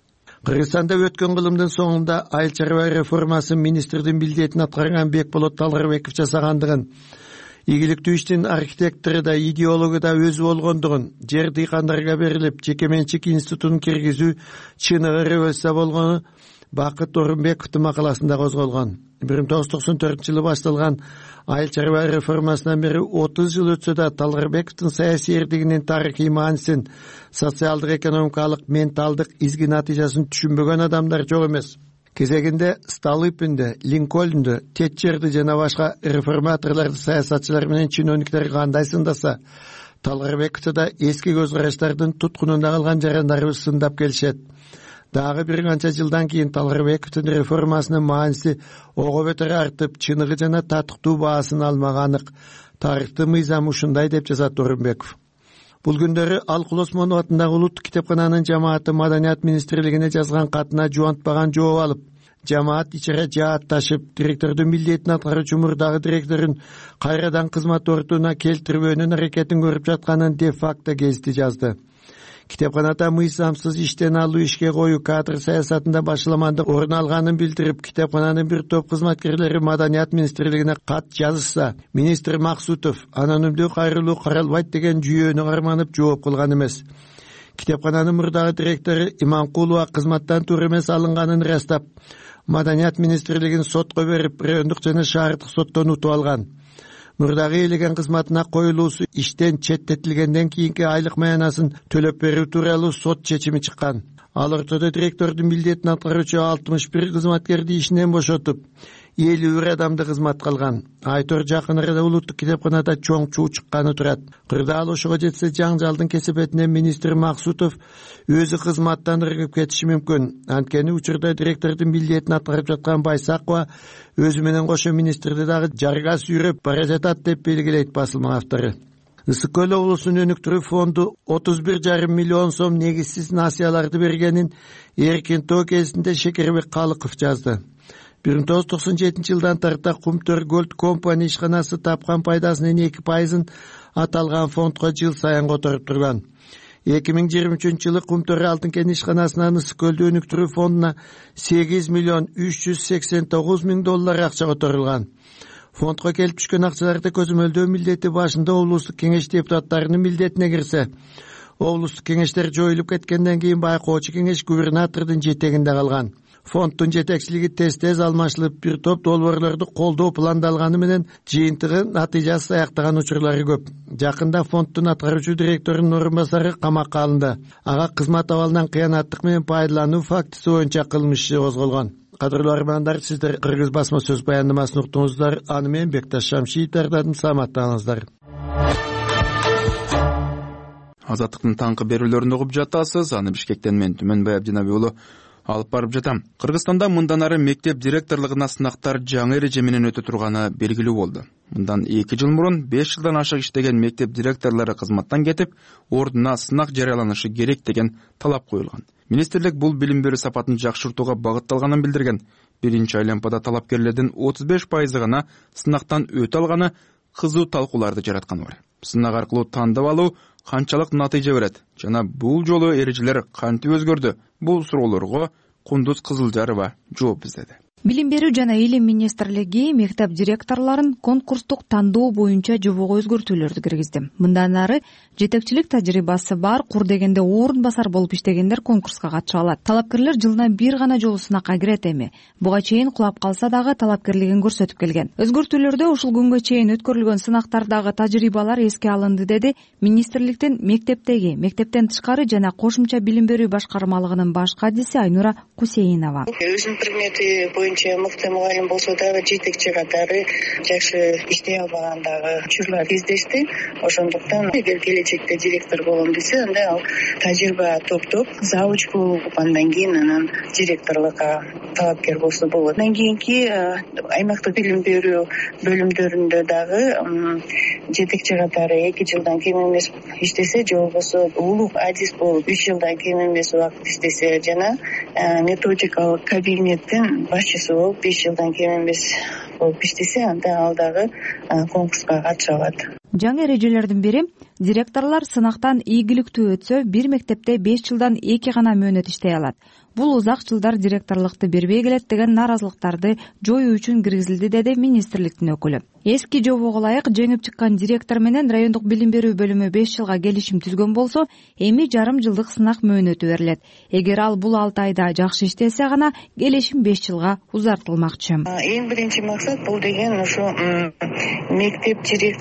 Кыргызстанда өткөн кылымдын соңунда айыл чарба реформасы министрдин милдетин аткарган Бекболот Талгарбеков жасагандыгын, ийгиликтүү иштин архитектору да идеологу да өзү болгондугун, жер дыйкандарга берилип, жеке менчик институтун киргизүү чыныгы революция болгону Бакыт Орунбековдун макаласында козголгон. бир миң тогуз жүз токсон төртүнчү жылы башталган айыл чарба реформасынан бери отуз жыл өтсө да Талгарбековдун саясий эрдигинин тарыхый маанисин, социалдык, экономикалык, менталдык изги натыйжасын түшүнбөгөн адамдар жок эмес. Кезегинде Столыпинде, Линкольнде, Тетчерди жана башка реформаторлорду саясатчылар менен чиновниктер кандай сындаса, Талгарбековду да эски көз караштардын туткунунда калган жарандарыбыз сындап келишет. Дагы бир канча жылдан кийин Талгарбековдун реформасынын мааниси ого бетер артып, чыныгы жана татыктуу баасын алмагы анык. Тарыхтын мыйзамы ушундай деп жазат Орунбеков. Бул күндөрү Алкул Осмонов атындагы улуттук китепкананын жамааты Маданият министрлигине жазган катына жуантпаган жооп алып, жамаат ичере жаатташып, директордун милдетин аткаруучу мурдагы директорун кайрадан кызмат ордуна келтирбөөнүн аракетин көрүп жатканын де-факто гезити жазды. Китепканада мыйзамсыз иштен алуу, ишке коюу, кадр саясатында башаламандык орун алганын билдирип, китепкананын бир топ кызматкерлери Маданият министрлигине кат жазышса, министр Максутов анонимдүү кайрылуу каралбайт деген жүйөнү карманып жооп кылган эмес. Китепкананын мурдагы директору Иманкулова кызматтан тур эмес алынганын ырастап, Маданият министрлигин сотко берип, райондук жана шаардык соттон утуп алган. Мурдагы ээлеген кызматына коюлуусу иштен четтетилгенден кийинки айлык маянасын төлөп берүү тууралуу сот чечими чыккан. Ал ортодо директордун милдетин аткаруучу алтымыш бир кызматкерди ишинен бошотуп, элүү бир адамды кызматка алган. Айтор жакын арада улуттук китепканада чоң чуу чыкканы турат. Кырдаал ошого жетсе, жаңжалдын кесепетинен министр Максутов өзү кызматтан ыргып кетиши мүмкүн. Анткени учурда директордун милдетин аткарып жаткан Байсакова өзү менен кошо министрди дагы жарга сүйрөп бара жатат деп белгилейт басылма автору. Ысык көл облусунун өнүктүрүү фонду отуз бир жарым миллион сом негизсиз насыяларды бергенин Эркин Тоо кезинде Шекербек Калыков жазды. бир миң тогуз жүз токсон жетинчи жылдан тарта Кумтөр Голд компания ишканасы тапкан пайдасынын эки пайызын аталган фондко жыл сайын которуп турган. эки миң жыйырма үчүнчү жылы Кумтөр алтын кен ишканасынан Ысык көлдү өнүктүрүү фондуна сегиз миллион үч жүз сексен тогуз миң доллар акча которулган. Фондко келип түшкөн акчаларды көзөмөлдөө милдети башында облустук кеңеш депутаттарынын милдетине кирсе, облустук кеңештер жоюлуп кеткенден кийин байкоочу кеңеш губернатордун жетегинде калган. Фонддун жетекчилиги тез-тез алмашылып, бир топ долбоорлорду колдоо пландалганы менен жыйынтыгы натыйжасыз аяктаган учурлары көп. Жакында фонддун аткаруучу директорунун орун басары камакка алынды. Ага кызмат абалынан кыянаттык менен пайдалануу фактысы боюнча кылмыш иши козголгон. Кадырлуу армандар, сиздер Кыргыз басма сөз баяндамасын уктуңуздар. Аны менен Бекташ Шамшиев даярдадым. Саламаттаңыздар. Азаттыктын таңкы берүүлөрүн угуп жатасыз. Аны Бишкектен мен Түмөнбай Абдинабек уулу алып барып жатам. Кыргызстанда мындан ары мектеп директорлугуна сынактар жаңы эреже менен өтө турганы белгилүү болду. Мындан эки жыл мурун беш жылдан ашык иштеген мектеп директорлору кызматтан кетип, ордуна сынак жарыяланышы керек деген талап коюлган. Министрлик бул билим берүү сапатын жакшыртууга багытталганын билдирген. Биринчи айлампада талапкерлердин отуз беш пайызы гана сынактан өтө алганы кызуу талкууларды жаратканы бар. Сынак аркылуу тандап алуу канчалык натыйжа берет жана бул жолу эрежелер кантип өзгөрдү? Бул суроолорго Кундуз Кызылжарова жооп издеди. Билим берүү жана илим министрлиги мектеп директорлорун конкурстук тандоо боюнча жобого өзгөртүүлөрдү киргизди. Мындан ары жетекчилик тажрыйбасы бар, кур дегенде орун басар болуп иштегендер конкурска катыша алат. Талапкерлер жылына бир гана жолу сынакка кирет эми. Буга чейин кулап калса дагы талапкерлигин көрсөтүп келген. Өзгөртүүлөрдө ушул күнгө чейин өткөрүлгөн сынактардагы тажрыйбалар эске алынды, деди министрликтин мектептеги, мектептен тышкары жана кошумча билим берүү башкармалыгынын баш кадиси Айнура Кусейинова. Өзүнүн предмети боюнча мыкты мугалим болсо дагы жетекчи катары жакшы иштей албагандагы учурлар кездешти. Ошондуктан эгер келечекте директор болом десе, анда ал тажрыйба топтоп завуч болуп, андан кийин анан директорлукка талапкер болсо болот. Андан кийинки аймактык билим берүү бөлүмдөрүндө дагы жетекчи катары эки жылдан кем эмес иштесе, же болбосо улук адис болуп үч жылдан кем эмес убакыт иштесе жана методикалык кабинеттин башчысы болуп беш жылдан кем эмес болуп иштесе, анда ал дагы конкурска катыша алат. Жаңы эрежелердин бири директорлор сынактан ийгиликтүү өтсө, бир мектепте беш жылдан эки гана мөөнөт иштей алат. бул узак жылдар директорлукту бербей келет деген нааразылыктарды жоюу үчүн киргизилди, деди министрликтин өкүлү. Эски жобого ылайык жеңип чыккан директор менен райондук билим берүү бөлүмү беш жылга келишим түзгөн болсо, эми жарым жылдык сынак мөөнөтү берилет. Эгер ал бул алты айда жакшы иштесе гана келишим беш жылга узартылмакчы. Эң биринчи максат бул деген ушу мектеп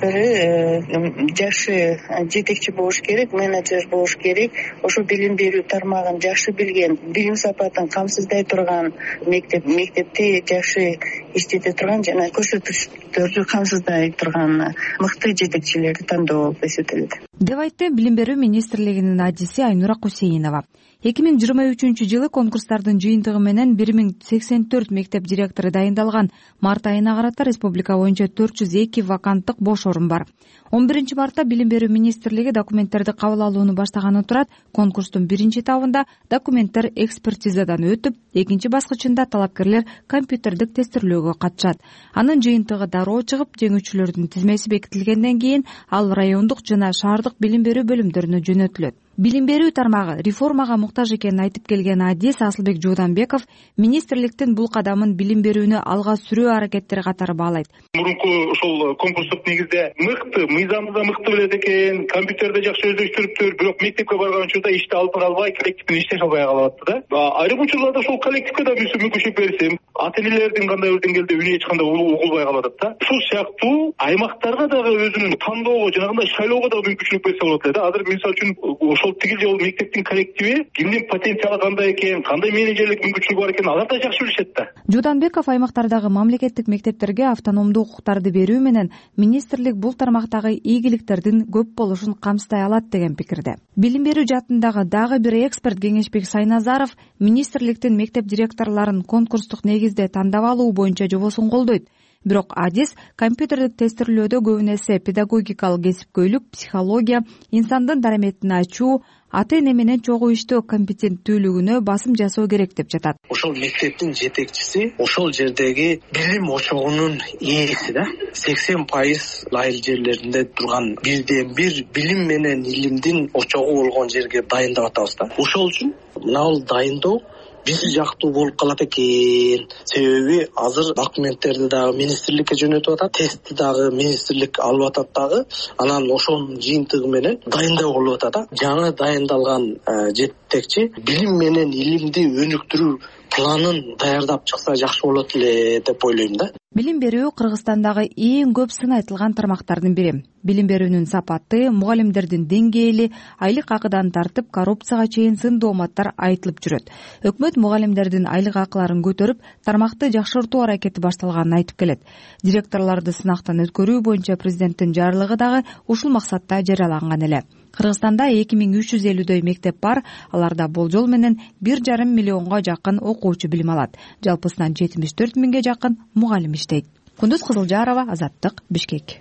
директору жакшы жетекчи болуш керек, менеджер болуш керек. Ошо билим берүү тармагын жакшы билген, билим сапатын камсыздай турган, мектеп мектепте жакшы иштете турган жана көрсөтүштөрдү камсыздай турган мыкты жетекчилерди тандоо болуп эсептелет, деп айтты билим берүү министрлигинин адиси Айнура Кусейинова. эки миң жыйырма үчүнчү жылы конкурстардын жыйынтыгы менен бир миң сексен төрт мектеп директору дайындалган. Март айына карата республика боюнча төрт жүз эки ваканттык бош орун бар. он биринчи мартта билим берүү министрлиги документтерди кабыл алууну баштаганы турат. Конкурстун биринчи этабында документтер экспертизадан өтүп, экинчи баскычында талапкерлер компьютердик тестирлөөгө катышат. Анын жыйынтыгы дароо чыгып, жеңүүчүлөрдүн тизмеси бекитилгенден кийин ал райондук жана шаардык билим берүү бөлүмдөрүнө жөнөтүлөт. Билим берүү тармагы реформага муктаж экенин айтып келген адис Асылбек Жууданбеков министрликтин бул кадамын билим берүүнү алга сүрүү аракеттери катары баалайт. Мурунку ошол конкурстук негизде мыкты, мыйзамды мыкты билет экен, компьютерди жакшы өздөштүрүптүр, бирок мектепке барган учурда ишти алып бара албай, коллектив менен иштеше албай калып да. Айрым учурларда ошол коллективге да мүмкүнчүлүк берсем, ателелердин кандай бир деңгээлде үнү эч кандай угулбай калып атат да. Ушул сыяктуу аймактарга дагы өзүнүн тандоого, жанагындай шайлоого да мүмкүнчүлүк берсе болот эле да. Азыр мисалы үчүн ошол тигил жол мектептин коллективи кимдин потенциалы кандай экен, кандай менеджерлик мүмкүнчүлүгү бар экен, алар да жакшы билишет да. Жууданбеков аймактардагы мамлекеттик мектептерге автономдуу укуктарды берүү менен министрлик бул тармактагы ийгиликтердин көп болушун камсыздай алат деген пикирде. Билим берүү жаатындагы дагы бир эксперт Кеңешбек Сайназаров министрликтин мектеп директорлорун конкурстук негизде тандап алуу боюнча жобосун колдойт. Бирок адис компьютердик тестирлөөдө көбүн эсе педагогикалык кесипкөйлүк, психология, инсандын дараметин ачуу, ата-эне менен чогуу иштөө компетенттүүлүгүнө басым жасоо керек деп жатат. Ошол мектептин жетекчиси ошол жердеги билим очогунун ээси да. сексен пайыз айыл жерлеринде турган бирден бир билим менен илимдин очогу болгон жерге дайындап атабыз да. Ошол үчүн мына дайындоо биз жактуу болуп калат экен. Себеби азыр документтерди дагы министрликке жөнөтүп атат, тестти дагы министрлик алып атат дагы. Анан ошонун жыйынтыгы менен дайындоо болуп атат. Жаңы дайындалган жетекчи билим менен илимди өнүктүрүү планын даярдап чыкса жакшы болот эле деп ойлойм да. Билим берүү Кыргызстандагы эң көп сын айтылган тармактардын бири. Билим берүүнүн сапаты, мугалимдердин деңгээли, айлык акыдан тартып коррупцияга чейин сын дооматтар айтылып жүрөт. Өкмөт мугалимдердин айлык акыларын көтөрүп, тармакты жакшыртуу аракети башталганын айтып келет. Директорлорду сынактан өткөрүү боюнча президенттин жарлыгы дагы ушул максатта жарыяланган эле. Кыргызстанда эки миң үч жүз элүүдөй мектеп бар, аларда болжол менен бир жарым миллионго жакын окуучу билим алат. Жалпысынан жетимиш төрт миңге жакын мугалим иштейт. Кундуз Кызылжарова, Азаттык, Бишкек.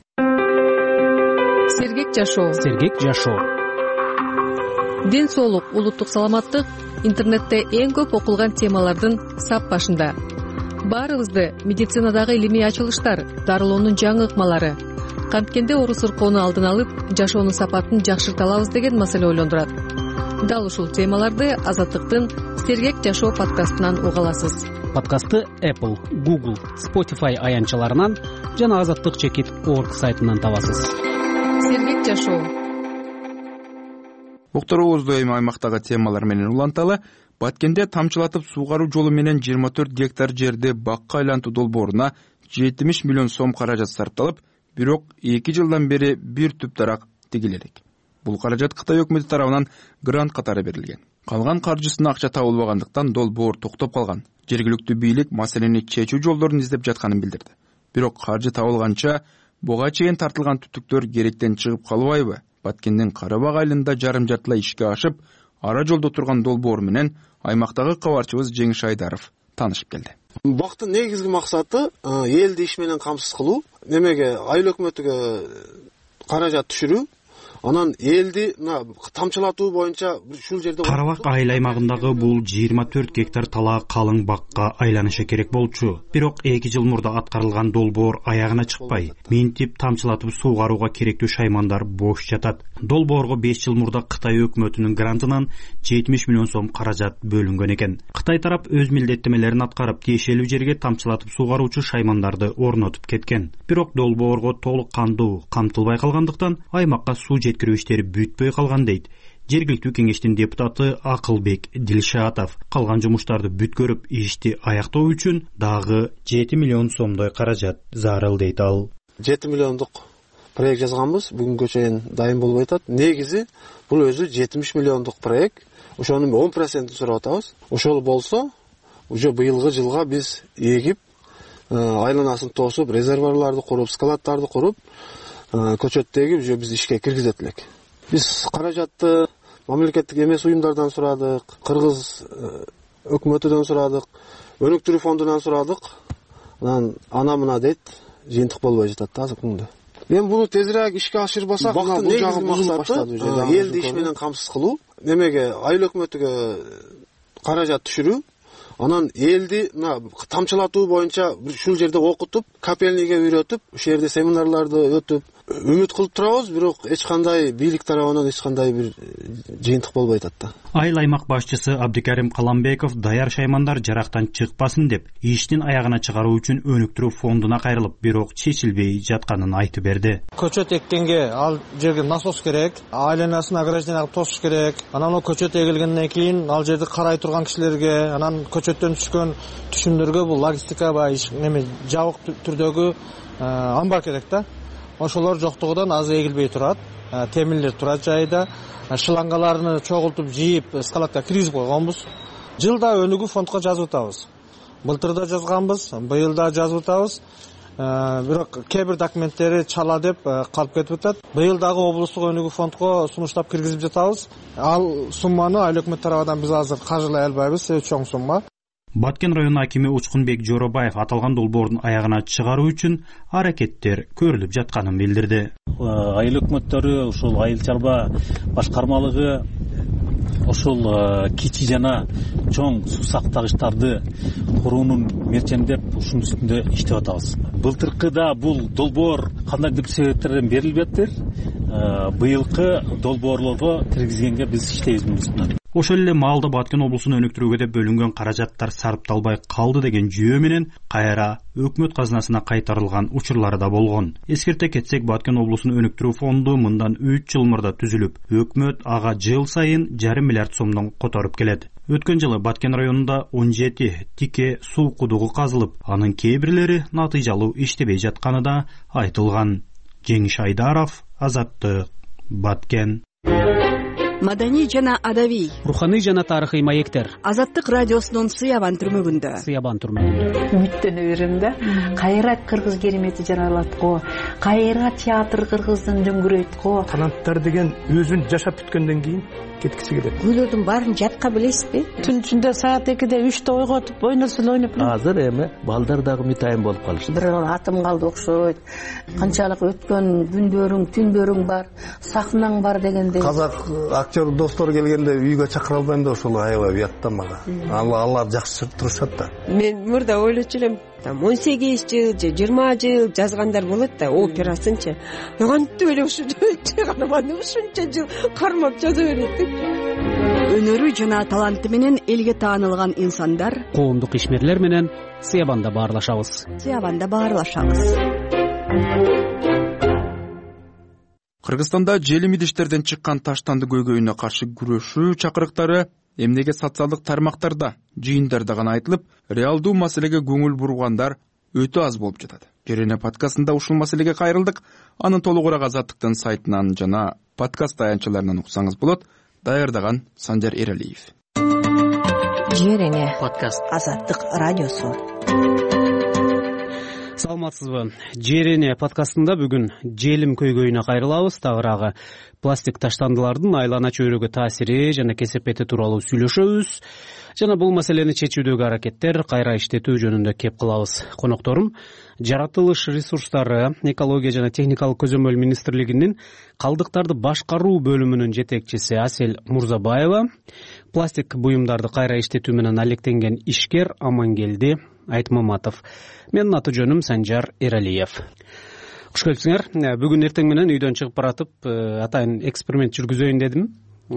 Сергек жашоо. Сергек жашоо. Ден соолук, улуттук саламаттык интернетте эң көп окулган темалардын сап башында. Баарыбызды медицинадагы илимий ачылыштар, дарылоонун жаңы ыкмалары, канткенде оору сыркоону алдын алып, жашоонун сапатын жакшырта алабыз деген маселе ойлондурат. Дал ушул темаларды Азаттыктын Сергек жашоо подкастынан уга аласыз. Подкастты Apple, Google, Spotify аянтчаларынан жана азаттык чекит орг сайтынан табасыз. Сергек жашоо. Уктуруубузду эми аймактагы темалар менен уланталы. Баткенде тамчылатып суугаруу жолу менен жыйырма төрт гектар жерди бакка айлантуу долбооруна жетимиш миллион сом каражат сарпталып, бирок эки жылдан бери бир түп дарак тигилерек. Бул каражат Кытай өкмөтү тарабынан грант катары берилген. Калган каржысына акча табылбагандыктан долбоор токтоп калган. Жергиликтүү бийлик маселени чечүү жолдорун издеп жатканын билдирди. Бирок каржы табылганча буга чейин тартылган түтүктөр керектен чыгып калбайбы? Баткендин Карабак айылында жарым жартылай ишке ашып, ара жолдо турган долбоор менен аймактагы кабарчыбыз Жеңиш Айдаров таанышып келди. Бактын негизги максаты элди иш менен камсыз кылуу, немеге айыл өкмөтүгө каражат түшүрүү, анан элди мына тамчылатуу боюнча ушул жерде Карабак айыл аймагындагы бул жыйырма төрт гектар талаа калың бакка айланышы керек болчу. Бирок эки жыл мурда аткарылган долбоор аягына чыкпай, минтип тамчылатып суугарууга керектүү шаймандар бош жатат. Долбоорго беш жыл мурда Кытай өкмөтүнүн грантынан жетимиш миллион сом каражат бөлүнгөн экен. Кытай тарап өз милдеттемелерин аткарып, тиешелүү жерге тамчылатып суугаруучу шаймандарды орнотуп кеткен. Бирок долбоорго толук кандуу камтылбай калгандыктан аймакка суу жеткирүү иштери бүтпөй калган дейт жергиликтүү кеңештин депутаты Акылбек Дилшатов. Калган жумуштарды бүткөрүп, ишти аяктоо үчүн дагы жети миллион сомдой каражат зарыл дейт ал. жети миллиондук проект жазганбыз, бүгүнгө чейин дайын болбой атат. Негизи бул өзү жетимиш миллиондук проект. Ошонун он процентин сурап атабыз. Ошол болсо, уже быйылгы жылга биз эгип, айланасын тосуп, резервуарларды куруп, складдарды куруп, көчөттөгү уже биз ишке киргизет элек. Биз каражатты мамлекеттик эмес уюмдардан сурадык, кыргыз өкмөтүнөн сурадык, өнүктүрүү фондунан сурадык. Анан ана мына дейт, жыйынтык болбой жатат да азыр күндө. Эми буну тезирээк ишке ашырбасак, мына бул жагы максаты элди иш менен камсыз кылуу, немеге айыл өкмөтүгө каражат түшүрүү, анан элди мына тамчылатуу боюнча ушул жерде окутуп, капельныйге үйрөтүп, ушул жерде семинарларды өтүп, үмүт кылып турабыз, бирок эч кандай бийлик тарабынан эч кандай бир жыйынтык болбой атат да. Айыл аймак башчысы Абдикарим Каламбеков даяр шаймандар жарактан чыкпасын деп, иштин аягына чыгаруу үчүн өнүктүрүү фондуна кайрылып, бирок чечилбей жатканын айтып берди. Көчөт эккенге ал жерге насос керек, айланасын ограждение кылып тосуш керек. Анан ал көчөт эгилгенден кийин ал жерди карай турган кишилерге, анан көчөттөн түшкөн түшүмдөргө бул логистика баягы неме жабык түрдөгү амбар керек да. Ошолор жоктугунан азыр эгилбей турат. Темирлер турат жайда. Шлангаларны чогултуп жийип, складка киргизип койгонбуз. Жылда өнүгүү фондко жазып атабыз. Былтыр да жазганбыз, быйыл да жазып атабыз. Бирок кээ бир документтери чала деп калып кетип атат. Быйыл дагы облустук өнүгүү фондко сунуштап киргизип жатабыз. Ал сумманы айыл өкмөт тарабынан биз азыр каржылай албайбыз, чоң сумма. Баткен району акими Учкунбек Жоробаев аталган долбоордун аягына чыгаруу үчүн аракеттер көрүлүп жатканын билдирди. Айыл өкмөттөрү, ушул айыл чарба башкармалыгы ошол кичи жана чоң суу сактагычтарды куруунун мерчемдеп ушунун үстүндө иштеп атабыз. Былтыркыда бул долбоор кандайдыр себептерден берилбептир. Быйылкы долбоорлорго киргизгенге биз иштейбиз. Ошол эле маалда Баткен облусун өнүктүрүүгө деп бөлүнгөн каражаттар сарпталбай калды деген жүйө менен кайра өкмөт казынасына кайтарылган учурлары да болгон. Эскерте кетсек, Баткен облусун өнүктүрүү фонду мындан үч жыл мурда түзүлүп, өкмөт ага жыл сайын жарым миллиард сомдон которуп келет. Өткөн жылы Баткен районунда он жети тике суу кудугу казылып, анын кээ бирлери натыйжалуу иштебей жатканы да айтылган. Жеңиш Айдаров, Азаттык, Баткен. Маданий жана адабий, руханий жана тарыхый маектер. Азаттык радиосунун Сыябан түрмөгүндө. Сыябан түрмөгүндө. Үмүттөнө берем да. Кайра кыргыз керемети жаралат го. Кайра театр кыргыздын дөңгүрөйт го. Таланттар деген өзүн жашап бүткөндөн кийин кеткиси келет. Күйлөрдүн баарын жатка билесизби? Түн ичинде саат экиде үчтө ойготуп, ойносул ойноп. Азыр эми балдар дагы митайым болуп калышты. Бир атым калды окшойт. Канчалык өткөн күндөрүң, түндөрүң бар, сахнаң бар дегенде. Казак актер достор келгенде үйгө чакыра албайм да ошол аябай уят да мага. Алар жакшы турушат да. Мен мурда ойлочу элем, он сегиз жыл же жыйырма жыл жазгандар болот да, операсынчы. Кантип эле ушунча гана ушунча жыл кармап жаза берет. Өнөрү жана таланты менен элге таанылган инсандар, коомдук ишмерлер менен Сыябанда баарлашабыз. Сыябанда баарлашабыз. Кыргызстанда желим идиштерден чыккан таштанды көйгөйүнө каршы күрөшүү чакырыктары эмнеге социалдык тармактарда, жыйындарда гана айтылып, реалдуу маселеге көңүл бургандар өтө аз болуп жатат. Жерене подкастында ушул маселеге кайрылдык. Анын толугураак Азаттыктын сайтынан жана подкаст таянчаларынан уксаңыз болот. Даярдаган Санжар Эралиев. Жерене подкаст Азаттык радиосу. саламатсызбы? Жерене подкастында бүгүн желим көйгөйүнө кайрылабыз. Тагыраагы пластик таштандылардын айлана чөйрөгө таасири жана кесепети тууралуу сүйлөшөбүз. Жана бул маселени чечүүдөгү аракеттер, кайра иштетүү жөнүндө кеп кылабыз. Конокторум жаратылыш ресурстары, экология жана техникалык көзөмөл министрлигинин калдыктарды башкаруу бөлүмүнүн жетекчиси Асель Мурзабаева, пластик буюмдарды кайра иштетүү менен алектенген ишкер Амангелди Айтмаматов. Менин аты жөнүм Санжар Эралиев. Куш келипсиңер. Бүгүн эртең менен үйдөн чыгып баратып, атайын эксперимент жүргүзөйүн дедим.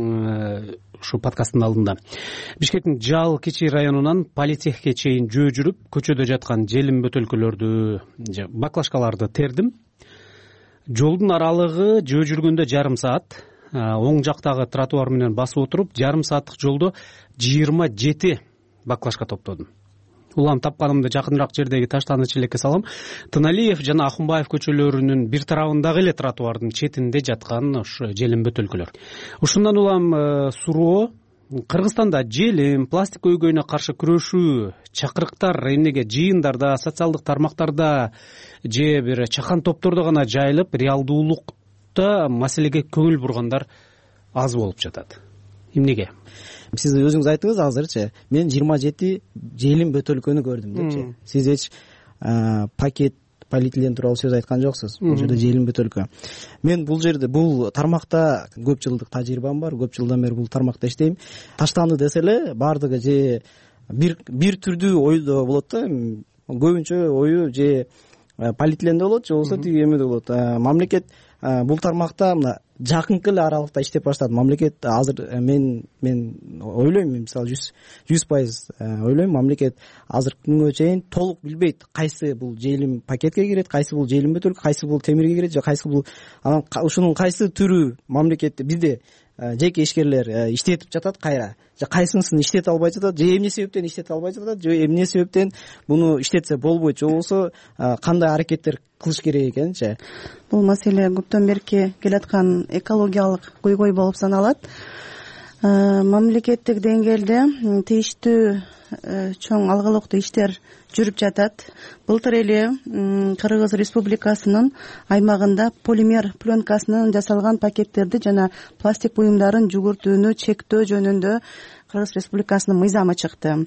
Ушу подкасттын алдында. Бишкектин Жал Кичи районунан Политехке чейин жөө жүрүп, көчөдө жаткан желим бөтөлкөлөрдү, баклажкаларды тердим. Жолдун аралыгы жөө жүргөндө жарым саат. Оң жактагы тротуар менен басып отуруп, жарым сааттык жолдо жыйырма жети баклажка топтодум. Улам тапканымды жакыныраак жердеги таштанды челекке салам. Тыналиев жана Ахунбаев көчөлөрүнүн бир тарабындагы эле тротуардын четинде жаткан ушу желим бөтөлкөлөр. Ушундан улам суроо Кыргызстанда желим, пластик көйгөйүнө каршы күрөшүү чакырыктар эмнеге жыйындарда, социалдык тармактарда же бир чакан топтордо гана жайылып, реалдуулукта маселеге көңүл бургандар аз болуп жатат. Эмнеге? Сиз өзүңүз айттыңыз азырчы, мен жыйырма жети желим бөтөлкөнү көрдүм депчи. Сиз эч пакет, полиэтилен тууралуу сөз айткан жоксуз. Бул жерде желим бөтөлкө. Мен бул жерде бул тармакта көп жылдык тажрыйбам бар, көп жылдан бери бул тармакта иштейм. Таштанды десе эле баардыгы же бир бир түрдүү ойдо болот да. Көбүнчө ою же полиэтиленде болот, же болбосо тиги эмеде болот. Мамлекет бул тармакта мына жакынкы эле аралыкта иштеп баштады. Мамлекет азыр мен мен ойлойм, мисалы жүз пайыз ойлойм, мамлекет азыркы күнгө чейин толук билбейт кайсы бул желим пакетке кирет, кайсы бул желим бөтөлкө, кайсы бул темирге кирет, же кайсы бул анан ушунун кайсы түрү мамлекетте бизде жеке ишкерлер иштетип жатат кайра, же кайсынысын иштете албай жатат, же эмне себептен иштете албай жатат, же эмне себептен буну иштетсе болбойт, же болбосо кандай аракеттер кылыш керек экенчи. Бул маселе көптөн берки келаткан экологиялык көйгөй болуп саналат. Мамлекеттик деңгээлде тийиштүү чоң алгылыктуу иштер жүрүп жатат. Былтыр эле Кыргыз Республикасынын аймагында полимер пленкасынан жасалган пакеттерди жана пластик буюмдарын жүгүртүүнү чектөө жөнүндө Кыргыз Республикасынын мыйзамы чыкты.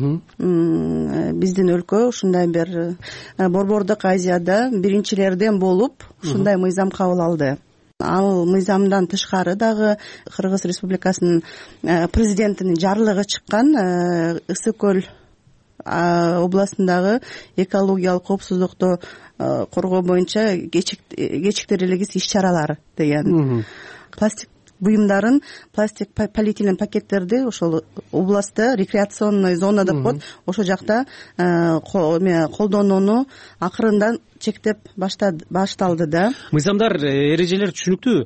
Биздин өлкө ушундай бир Борбордук Азияда биринчилерден болуп ушундай мыйзам кабыл алды. Ал мыйзамдан тышкары дагы Кыргыз Республикасынын президентинин жарлыгы чыккан Ысык көл областындагы экологиялык коопсуздукту коргоо боюнча кечиктерилгис иш чаралар деген. Пластик буюмдарын, пластик полиэтилен пакеттерди ошол областта рекреационный зона деп коет, ошол жакта колдонууну акырындан чектеп башталды да. Мыйзамдар, эрежелер түшүнүктүү.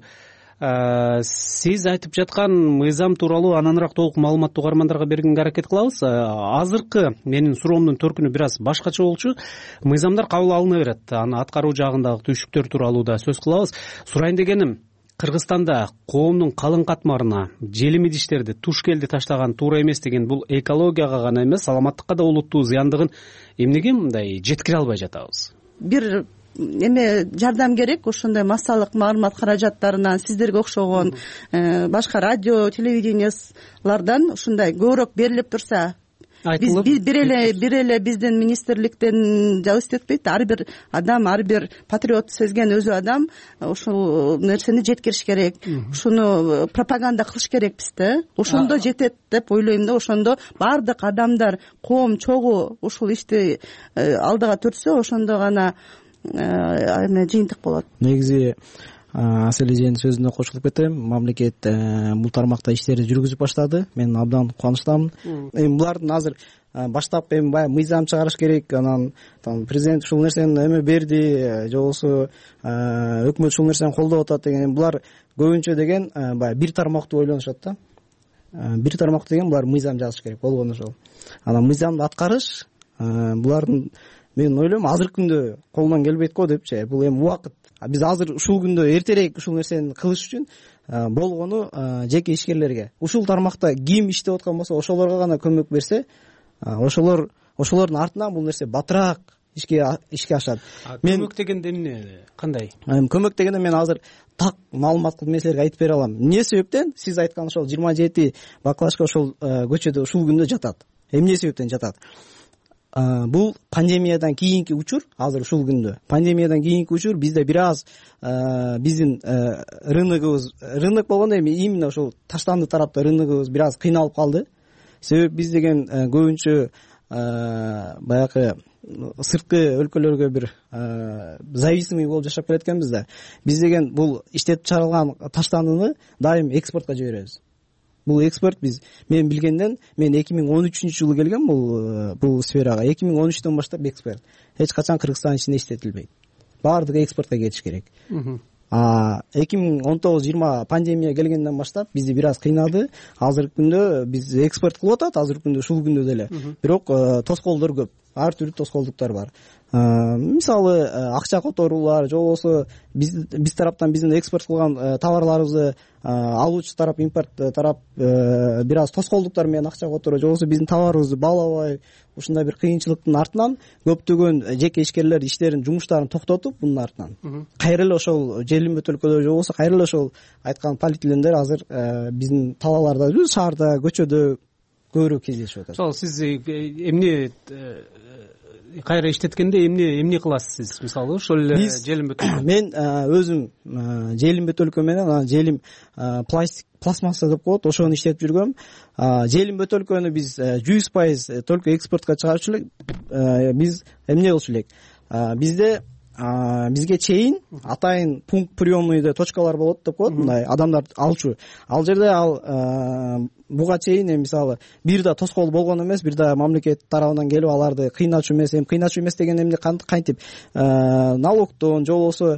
Сиз айтып жаткан мыйзам тууралуу ананыраак толук маалыматты угармандарга бергенге аракет кылабыз. Азыркы менин суроомдун төркүнү бир аз башкача болчу. Мыйзамдар кабыл алына берет. Аны аткаруу жагындагы түйшүктөр тууралуу да сөз кылабыз. Сурайын дегеним, Кыргызстанда коомдун калың катмарына желим идиштерди, туш келди таштаган туура эмес деген бул экологияга гана эмес, саламаттыкка да олуттуу зыяндыгын эмнеге мындай жеткире албай жатабыз? Бир эме жардам керек, ошондой массалык маалымат каражаттарынан сиздерге окшогон башка радио, телевидениялардан ушундай көбүрөөк берилип турса, биз бир эле бир эле биздин министрликтен жалгыз этпейт, ар бир адам, ар бир патриот сезген өзү адам ушул нерсени жеткириш керек, ушуну пропаганда кылыш керекпиз да. Ошондо жетет деп ойлойм да. Ошондо баардык адамдар, коом чогуу ушул ишти алдыга төртсө, ошондо гана эме жыйынтык болот. Негизи Асель эженин сөзүнө кошулуп кетем. Мамлекет бул тармакта иштерди жүргүзүп баштады. Мен абдан кубанычтамын. Эми булардын азыр баштап эми баягы мыйзам чыгарыш керек, анан президент ушул нерсени эме берди, же болбосо өкмөт ушул нерсени колдоп атат деген, булар көбүнчө деген баягы бир тармактуу ойлонушат да. Бир тармактуу деген булар мыйзам жазыш керек болгону ошол. Анан мыйзамды аткарыш булардын, мен ойлойм, азыркы күндө колунан келбейт го депчи. Бул эми убакыт. Биз азыр ушул күндө эртерээк ушул нерсени кылыш үчүн болгону жеке ишкерлерге, ушул тармакта ким иштеп аткан болсо ошолорго гана көмөк берсе, ошолор ошолордун артынан бул нерсе батыраак ишке ишке ашат. Мен көмөк дегенде эмне, кандай? Көмөк дегенде мен азыр так маалымат кылып эмнелерге айтып бере алам. Эмне себептен сиз айткан ошол жыйырма жети баклажка ошол көчөдө ушул күндө жатат? Эмне себептен жатат? Бул пандемиядан кийинки учур, азыр ушул күндө пандемиядан кийинки учур бизде бир аз биздин рыногубуз рынок болгондо эми именно ошол таштанды тарапта рыногубуз бир аз кыйналып калды. Себеби биз деген көбүнчө баягы сырткы өлкөлөргө бир зависимый болуп жашап келаткенбиз да. Биз деген бул иштетип чыгарылган таштандыны дайым экспортко жиберебиз. Бул экспорт биз мен билгенден мен эки миң он үчүнчү жылы келгем бул бул сферага. эки миң он үчтөн баштап экспорт эч качан Кыргызстан ичинде иштетилбейт. Баардыгы экспортко кетиш керек. А эки миң он тогуз жыйырма пандемия келгенден баштап бизди бир аз кыйнады. Азыркы күндө биз экспорт кылып атат, азыркы күндө ушул күндө деле. Бирок тоскоолдор көп. Ар түрдүү тоскоолдуктар бар. Мисалы акча которуулар же болбосо биз биз тараптан биздин экспорт кылган товарларыбызды алуучу тарап, импорт тарап бир аз тоскоолдуктар менен акча которуу же болбосо биздин товарыбызды баалабай ушундай бир кыйынчылыктын артынан көптөгөн жеке ишкерлер иштерин, жумуштарын токтотуп, мунун артынан кайра эле ошол желим бөтөлкөлөр же болбосо кайра эле ошол айткан полиэтилендер азыр биздин талааларда, шаарда, көчөдө көбүрөөк кездешип атат. Ошол сиз эмне кайра иштеткенде эмне эмне кыласыз сиз? Мисалы ошол эле желим бөтөлкө. Мен өзүм желим бөтөлкө менен анан желим пластик пластмасса деп коет, ошону иштетип жүргөм. Желим бөтөлкөнү биз жүз пайыз только экспортко чыгарчу элек. Биз эмне болчу элек? Бизде бизге чейин атайын пункт приемныйда точкалар болот деп коет, мындай адамдар алчу. Ал жерде ал буга чейин эми мисалы бир да тоскоол болгон эмес, бир да мамлекет тарабынан келип аларды кыйначу эмес. Эми кыйначу эмес деген эмне, кантип налогдон же болбосо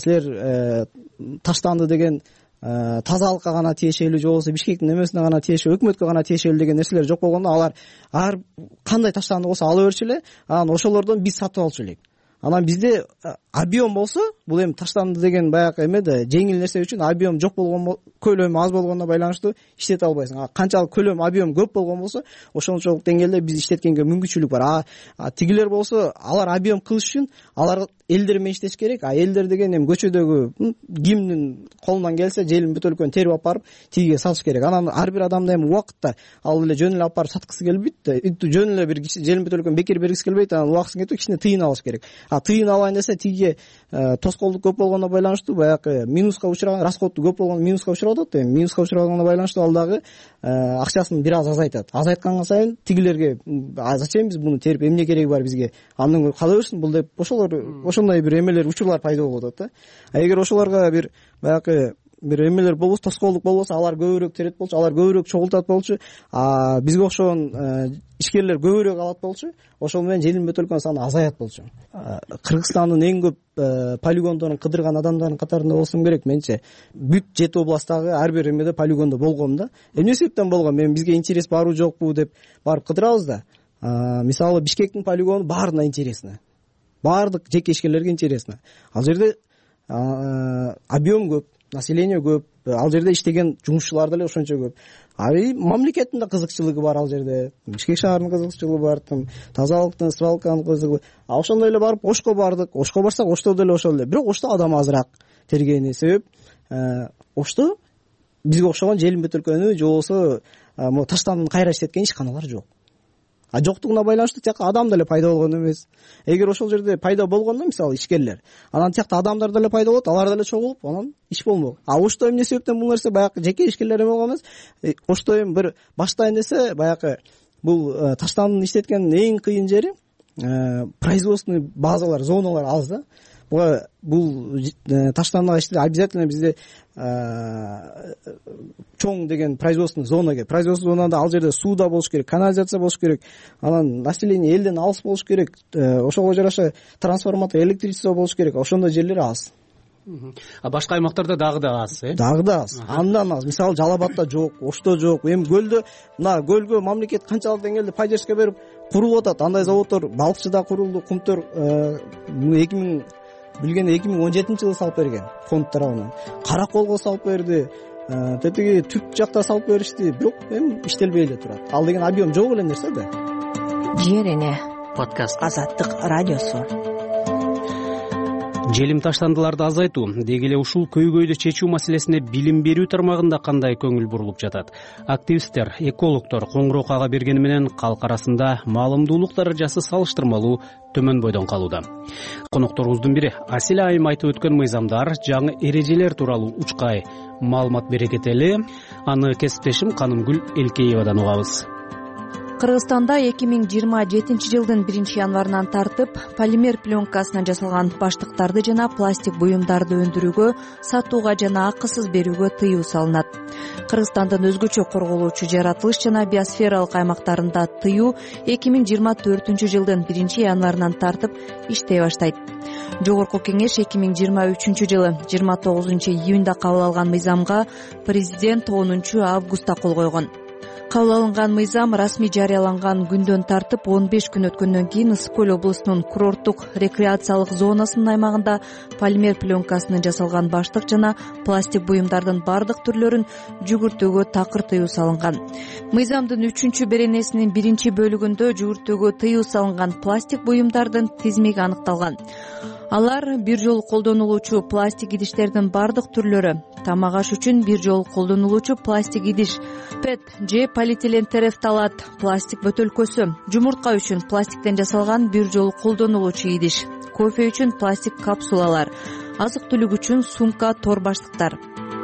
силер таштанды деген тазалыкка гана тиешелүү же болбосо Бишкектин эмесине гана тиешелүү, өкмөткө гана тиешелүү деген нерселер жок болгондо алар ар кандай таштанды болсо ала берчү эле, анан ошолордон биз сатып алчу элек. Анан бизде объем болсо, бул эми таштанды деген баягы эме да жеңил нерсе үчүн объем жок болгон, көлөмү аз болгондо байланыштуу иштете албайсың. Канчалык көлөм, объем көп болгон болсо, ошончолук деңгээлде биз иштеткенге мүмкүнчүлүк бар. А тигилер болсо, алар объем кылыш үчүн алар элдер менен иштеш керек. А элдер деген эми көчөдөгү кимдин колунан келсе желим бөтөлкөнү терип алып барып тигиге сатыш керек. Анан ар бир адамда эми убакытта ал эле жөн эле алып барып саткысы келбейт да. Жөн эле бир киши желим бөтөлкөнү бекер бергиси келбейт. Анан убакытын кетип кичине тыйын алыш керек. А тыйын алайын десе тигиге тоскоолдук көп болгондо байланыштуу баягы минуска учураган, расходу көп болгондо минуска учурап атат. Эми минуска учурагандо байланыштуу ал дагы акчасын бир аз азайтат. Азайтканга сайын тигилерге зачем биз муну терип, эмне кереги бар бизге? Андан кала берсин бул деп ошолор ошондой бир эмелер, учурлар пайда болуп атат да. А эгер ошолорго бир баягы бир эмелер болбосо, тоскоолдук болбосо, алар көбүрөөк терет болчу, алар көбүрөөк чогултат болчу, а бизге окшогон ишкерлер көбүрөөк алат болчу, ошол менен желим бөтөлкөнүн саны азаят болчу. Кыргызстандын эң көп полигондорун кыдырган адамдардын катарында болсом керек менче. Бүт жети областтагы ар бир эмеде полигондо болгом да. Эмне себептен болгом? Мен бизге интерес барбы жокпу деп барып кыдырабыз да. Мисалы Бишкектин полигону баарына интересно. Баардык жеке ишкерлерге интересно. Ал жерде объем көп, население көп, ал жерде иштеген жумушчулар деле ошончо көп. А мамлекеттин да кызыкчылыгы бар ал жерде. Бишкек шаарынын кызыкчылыгы бар, тазалыктын, свалканын кызыгы. А ошондой эле барып Ошко бардык. Ошко барсак Ошто деле ошол эле. Бирок Ошто адам азыраак тергени себеп Ошто бизге окшогон желим бөтөлкөнү же болбосо могу таштандын кайра иштеткен ишканалар жок. А жоктугуна байланыштуу тияка адам деле пайда болгон эмес. Эгер ошол жерде пайда болгондо мисалы ишкерлер, анан тиякта адамдар деле пайда болот, алар деле чогулуп, анан иш болмок. А Ошто эмне себептен бул нерсе баягы жеке ишкерлер эме болгон эмес. Ошто эми бир баштайын десе, баягы бул таштандын иштеткендин эң кыйын жери производственный базалар, зоналар аз да. Буга бул таштандыга иштеп обязательно бизде чоң деген производственный зона керек. Производственный зонада ал жерде суу да болуш керек, канализация болуш керек. Анан население элден алыс болуш керек. Ошого жараша трансформатор, электричество болуш керек. Ошондой жерлер аз. А башка аймактарда дагы да аз, э? Дагы да аз. Андан аз. Мисалы Жалал-Абадта жок, Ошто жок. Эми көлдө, мына көлгө мамлекет канчалык деңгээлде поддержка берип курулуп атат. Андай заводдор Балыкчыда курулду, Кумтөр эки миң билгенде эки миң он жетинчи жылы салып берген фонд тарабынан. Караколго салып берди, тетиги Түп жакта салып беришти, бирок эми иштелбей эле турат. Ал деген объем жок эле нерсе да. Жер эне подкаст. Азаттык радиосу. желим таштандыларды азайтуу, деги эле ушул көйгөйдү чечүү маселесине билим берүү тармагында кандай көңүл бурулуп жатат? Активисттер, экологдор коңгуроо ага бергени менен калк арасында маалымдуулук даражасы салыштырмалуу төмөн бойдон калууда. Конокторубуздун бири Аселя айым айтып өткөн мыйзамдар, жаңы эрежелер тууралуу учкай маалымат бере кетели. Аны кесиптешим Канымгүл Элкеевадан угабыз. Кыргызстанда эки миң жыйырма жетинчи жылдын биринчи январынан тартып полимер пленкасынан жасалган баштыктарды жана пластик буюмдарды өндүрүүгө, сатууга жана акысыз берүүгө тыюу салынат. Кыргызстандын өзгөчө корголуучу жаратылыш жана биосфералык аймактарында тыюу эки миң жыйырма төртүнчү жылдын биринчи январынан тартып иштей баштайт. Жогорку кеңеш эки миң жыйырма үчүнчү жылы жыйырма тогузунчу июнда кабыл алган мыйзамга президент онунчу августта кол койгон. Кабыл алынган мыйзам расмий жарыяланган күндөн тартып он беш күн өткөндөн кийин Ысык көл облусунун курорттук рекреациялык зонасынын аймагында полимер пленкасынан жасалган баштык жана пластик буюмдардын бардык түрлөрүн жүгүртүүгө такыр тыюу салынган. Мыйзамдын үчүнчү беренесинин биринчи бөлүгүндө жүгүртүүгө тыюу салынган пластик буюмдардын тизмеги аныкталган. Алар бир жолу колдонулуучу пластик идиштердин бардык түрлөрү, тамак аш үчүн бир жолу колдонулуучу пластик идиш, пэт же полиэтилен терефталат пластик бөтөлкөсү, жумуртка үчүн пластиктен жасалган бир жолу колдонулуучу идиш, кофе үчүн пластик капсулалар, азык-түлүк үчүн сумка, тор баштыктар.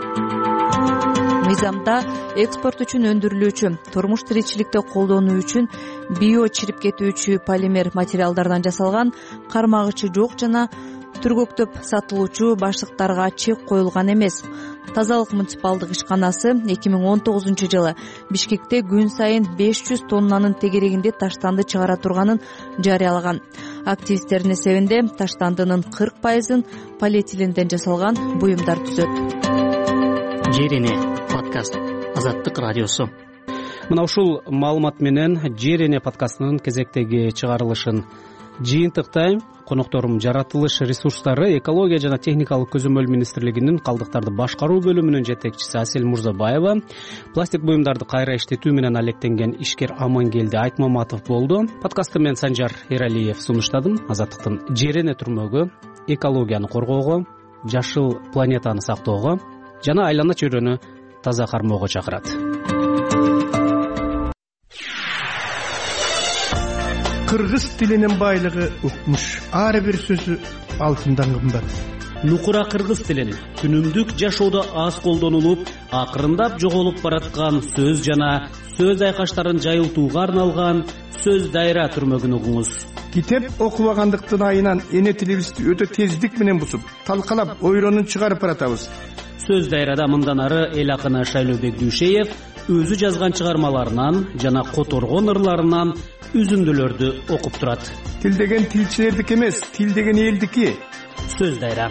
Мыйзамда экспорт үчүн өндүрүлүүчү, турмуш тиричиликте колдонуу үчүн био чирип кетүүчү полимер материалдардан жасалган кармагычы жок жана түргөктөп сатылуучу баштыктарга чек коюлган эмес. Тазалык муниципалдык ишканасы эки миң он тогузунчу жылы Бишкекте күн сайын беш жүз тоннанын тегерегинде таштанды чыгара турганын жарыялаган. Активисттердин эсебинде таштандынын кырк пайызын полиэтиленден жасалган буюмдар түзөт. Жер эне подкаст. Азаттык радиосу. Мына ушул маалымат менен Жер эне подкастынын кезектеги чыгарылышын жыйынтыктайм. Конокторум жаратылыш ресурстары, экология жана техникалык көзөмөл министрлигинин калдыктарды башкаруу бөлүмүнүн жетекчиси Асель Мурзабаева, пластик буюмдарды кайра иштетүү менен алектенген ишкер Амангелди Айтмаматов болду. Подкастты мен Санжар Эралиев сунуштадым. Азаттыктын Жер эне түрмөгү, экологияны коргоого, жашыл планетаны сактоого жана айлана чөйрөнү таза кармоого чакырат. Кыргыз тилинин байлыгы укмуш, ар бир сөзү алтындан кымбат. Нукура кыргыз тилин күнүмдүк жашоодо аз колдонулуп, акырындап жоголуп бараткан сөз жана сөз айкаштарын жайылтууга арналган сөз дайра түрмөгүн угуңуз. Китеп окубагандыктын айынан эне тилибизди өтө тездик менен бусуп, талкалап, ойронун чыгарып баратабыз. Сөз дайрада мындан ары эл акыны Шайлообек Дүйшеев өзү жазган чыгармаларынан жана которгон ырларынан үзүндүлөрдү окуп турат. Тил деген тилчилердики эмес, тил деген элдики. Сөз дайра.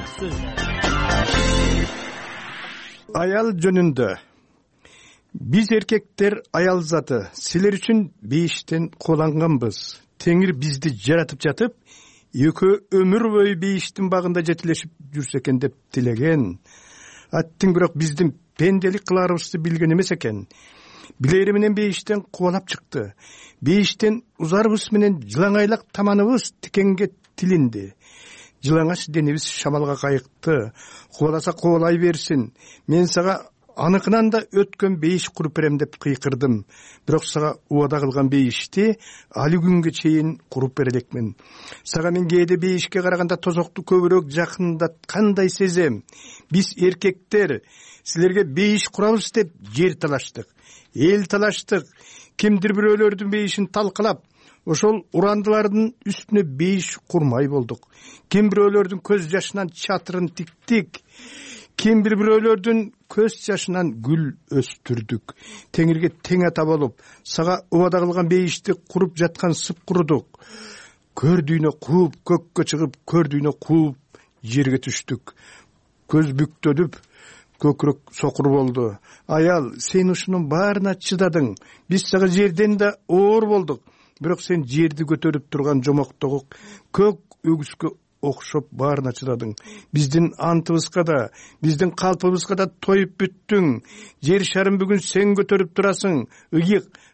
Аял жөнүндө. Биз эркектер аял заты, силер үчүн бейиштен кууланганбыз. Теңир бизди жаратып жатып, экөө өмүр бою бейиштин багында жетилешип жүрсө экен деп тилеген. Аттың бирок биздин пенделик кыларыбызды билген эмес экен. Билери менен бейиштен кубалап чыкты. Бейиштен узарыбыз менен жылаңайлак таманыбыз тикенге тилинди. Жылаңач денебиз шамалга кайыкты. Кубаласа кубалай берсин. Мен сага аныкынан да өткөн бейиш куруп берем деп кыйкырдым. Бирок сага убада кылган бейишти али күнгө чейин куруп бере элекмин. Сага мен кээде бейишке караганда тозокту көбүрөөк жакындаткандай сезем. Биз эркектер силерге бейиш курабыз деп жер талаштык, эл талаштык. Кимдир бирөөлөрдүн бейишин талкалап, ошол урандылардын үстүнө бейиш курмай болдук. Ким бирөөлөрдүн көз жашынан чатырын тиктик. Ким бир бирөөлөрдүн көз жашынан гүл өстүрдүк. Теңирге тең ата болуп, сага убада кылган бейишти куруп жаткан сып курудук. Көрдүйнө кууп, көккө чыгып, көрдүйнө кууп, жерге түштүк. Көз бүктөлүп, көкүрөк сокур болду. Аял, сен ушунун баарына чыдадың. Биз сага жерден да оор болдук. Бирок сен жерди көтөрүп турган жомоктогу көк өгүзгө окшоп баарына чыдадың. Биздин антыбызга да, биздин калпыбызга да тоюп бүттүң. Жер шарын бүгүн сен көтөрүп турасың. Ыйык,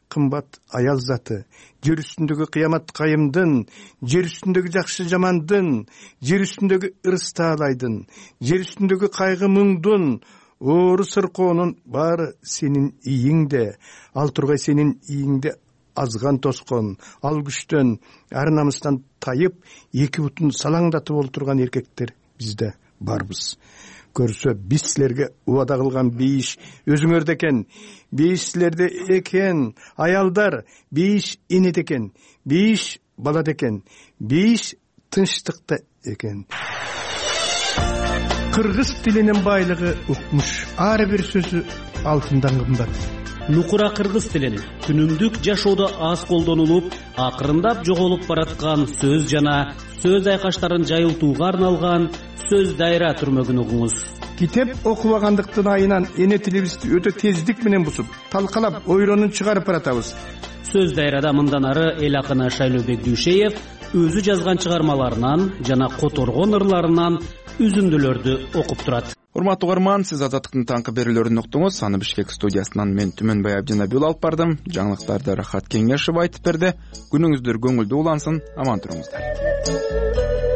кымбат аял заты, жер үстүндөгү кыямат кайымдын, жер үстүндөгү жакшы жамандын, жер үстүндөгү ырыс таалайдын, жер үстүндөгү кайгы муңдун, оору сыркоонун баары сенин ийиңде, ал тургай сенин ийиңде азган тоскон, ал күчтөн, ар намыстан тайып, эки бутун салаңдатып олтурган эркектер бизде барбыз. Көрсө биз силерге убада кылган бейиш өзүңөрдө экен, бейиш силерде экен, аялдар, бейиш энеде экен, бейиш балада экен, бейиш тынчтыкта экен. Кыргыз тилинин байлыгы укмуш, ар бир сөзү алтындан кымбат. Нукура кыргыз тилин күнүмдүк жашоодо аз колдонулуп, акырындап жоголуп бараткан сөз жана сөз айкаштарын жайылтууга арналган сөз дайра түрмөгүн угуңуз. Китеп окубагандыктын айынан эне тилибизди өтө тездик менен бусуп, талкалап, ойронун чыгарып баратабыз. Сөз дайрада мындан ары эл акыны Шайлообек Дүйшеев өзү жазган чыгармаларынан жана которгон ырларынан үзүндүлөрдү окуп турат. Урматтуу угарман, сиз Азаттыктын таңкы берүүлөрүн уктуңуз. Аны Бишкек студиясынан мен Түмөнбай Абдинабиул алып бардым. Жаңылыктарды Рахат Кеңешев айтып берди. Күнүңүздөр көңүлдүү улансын, аман туруңуздар.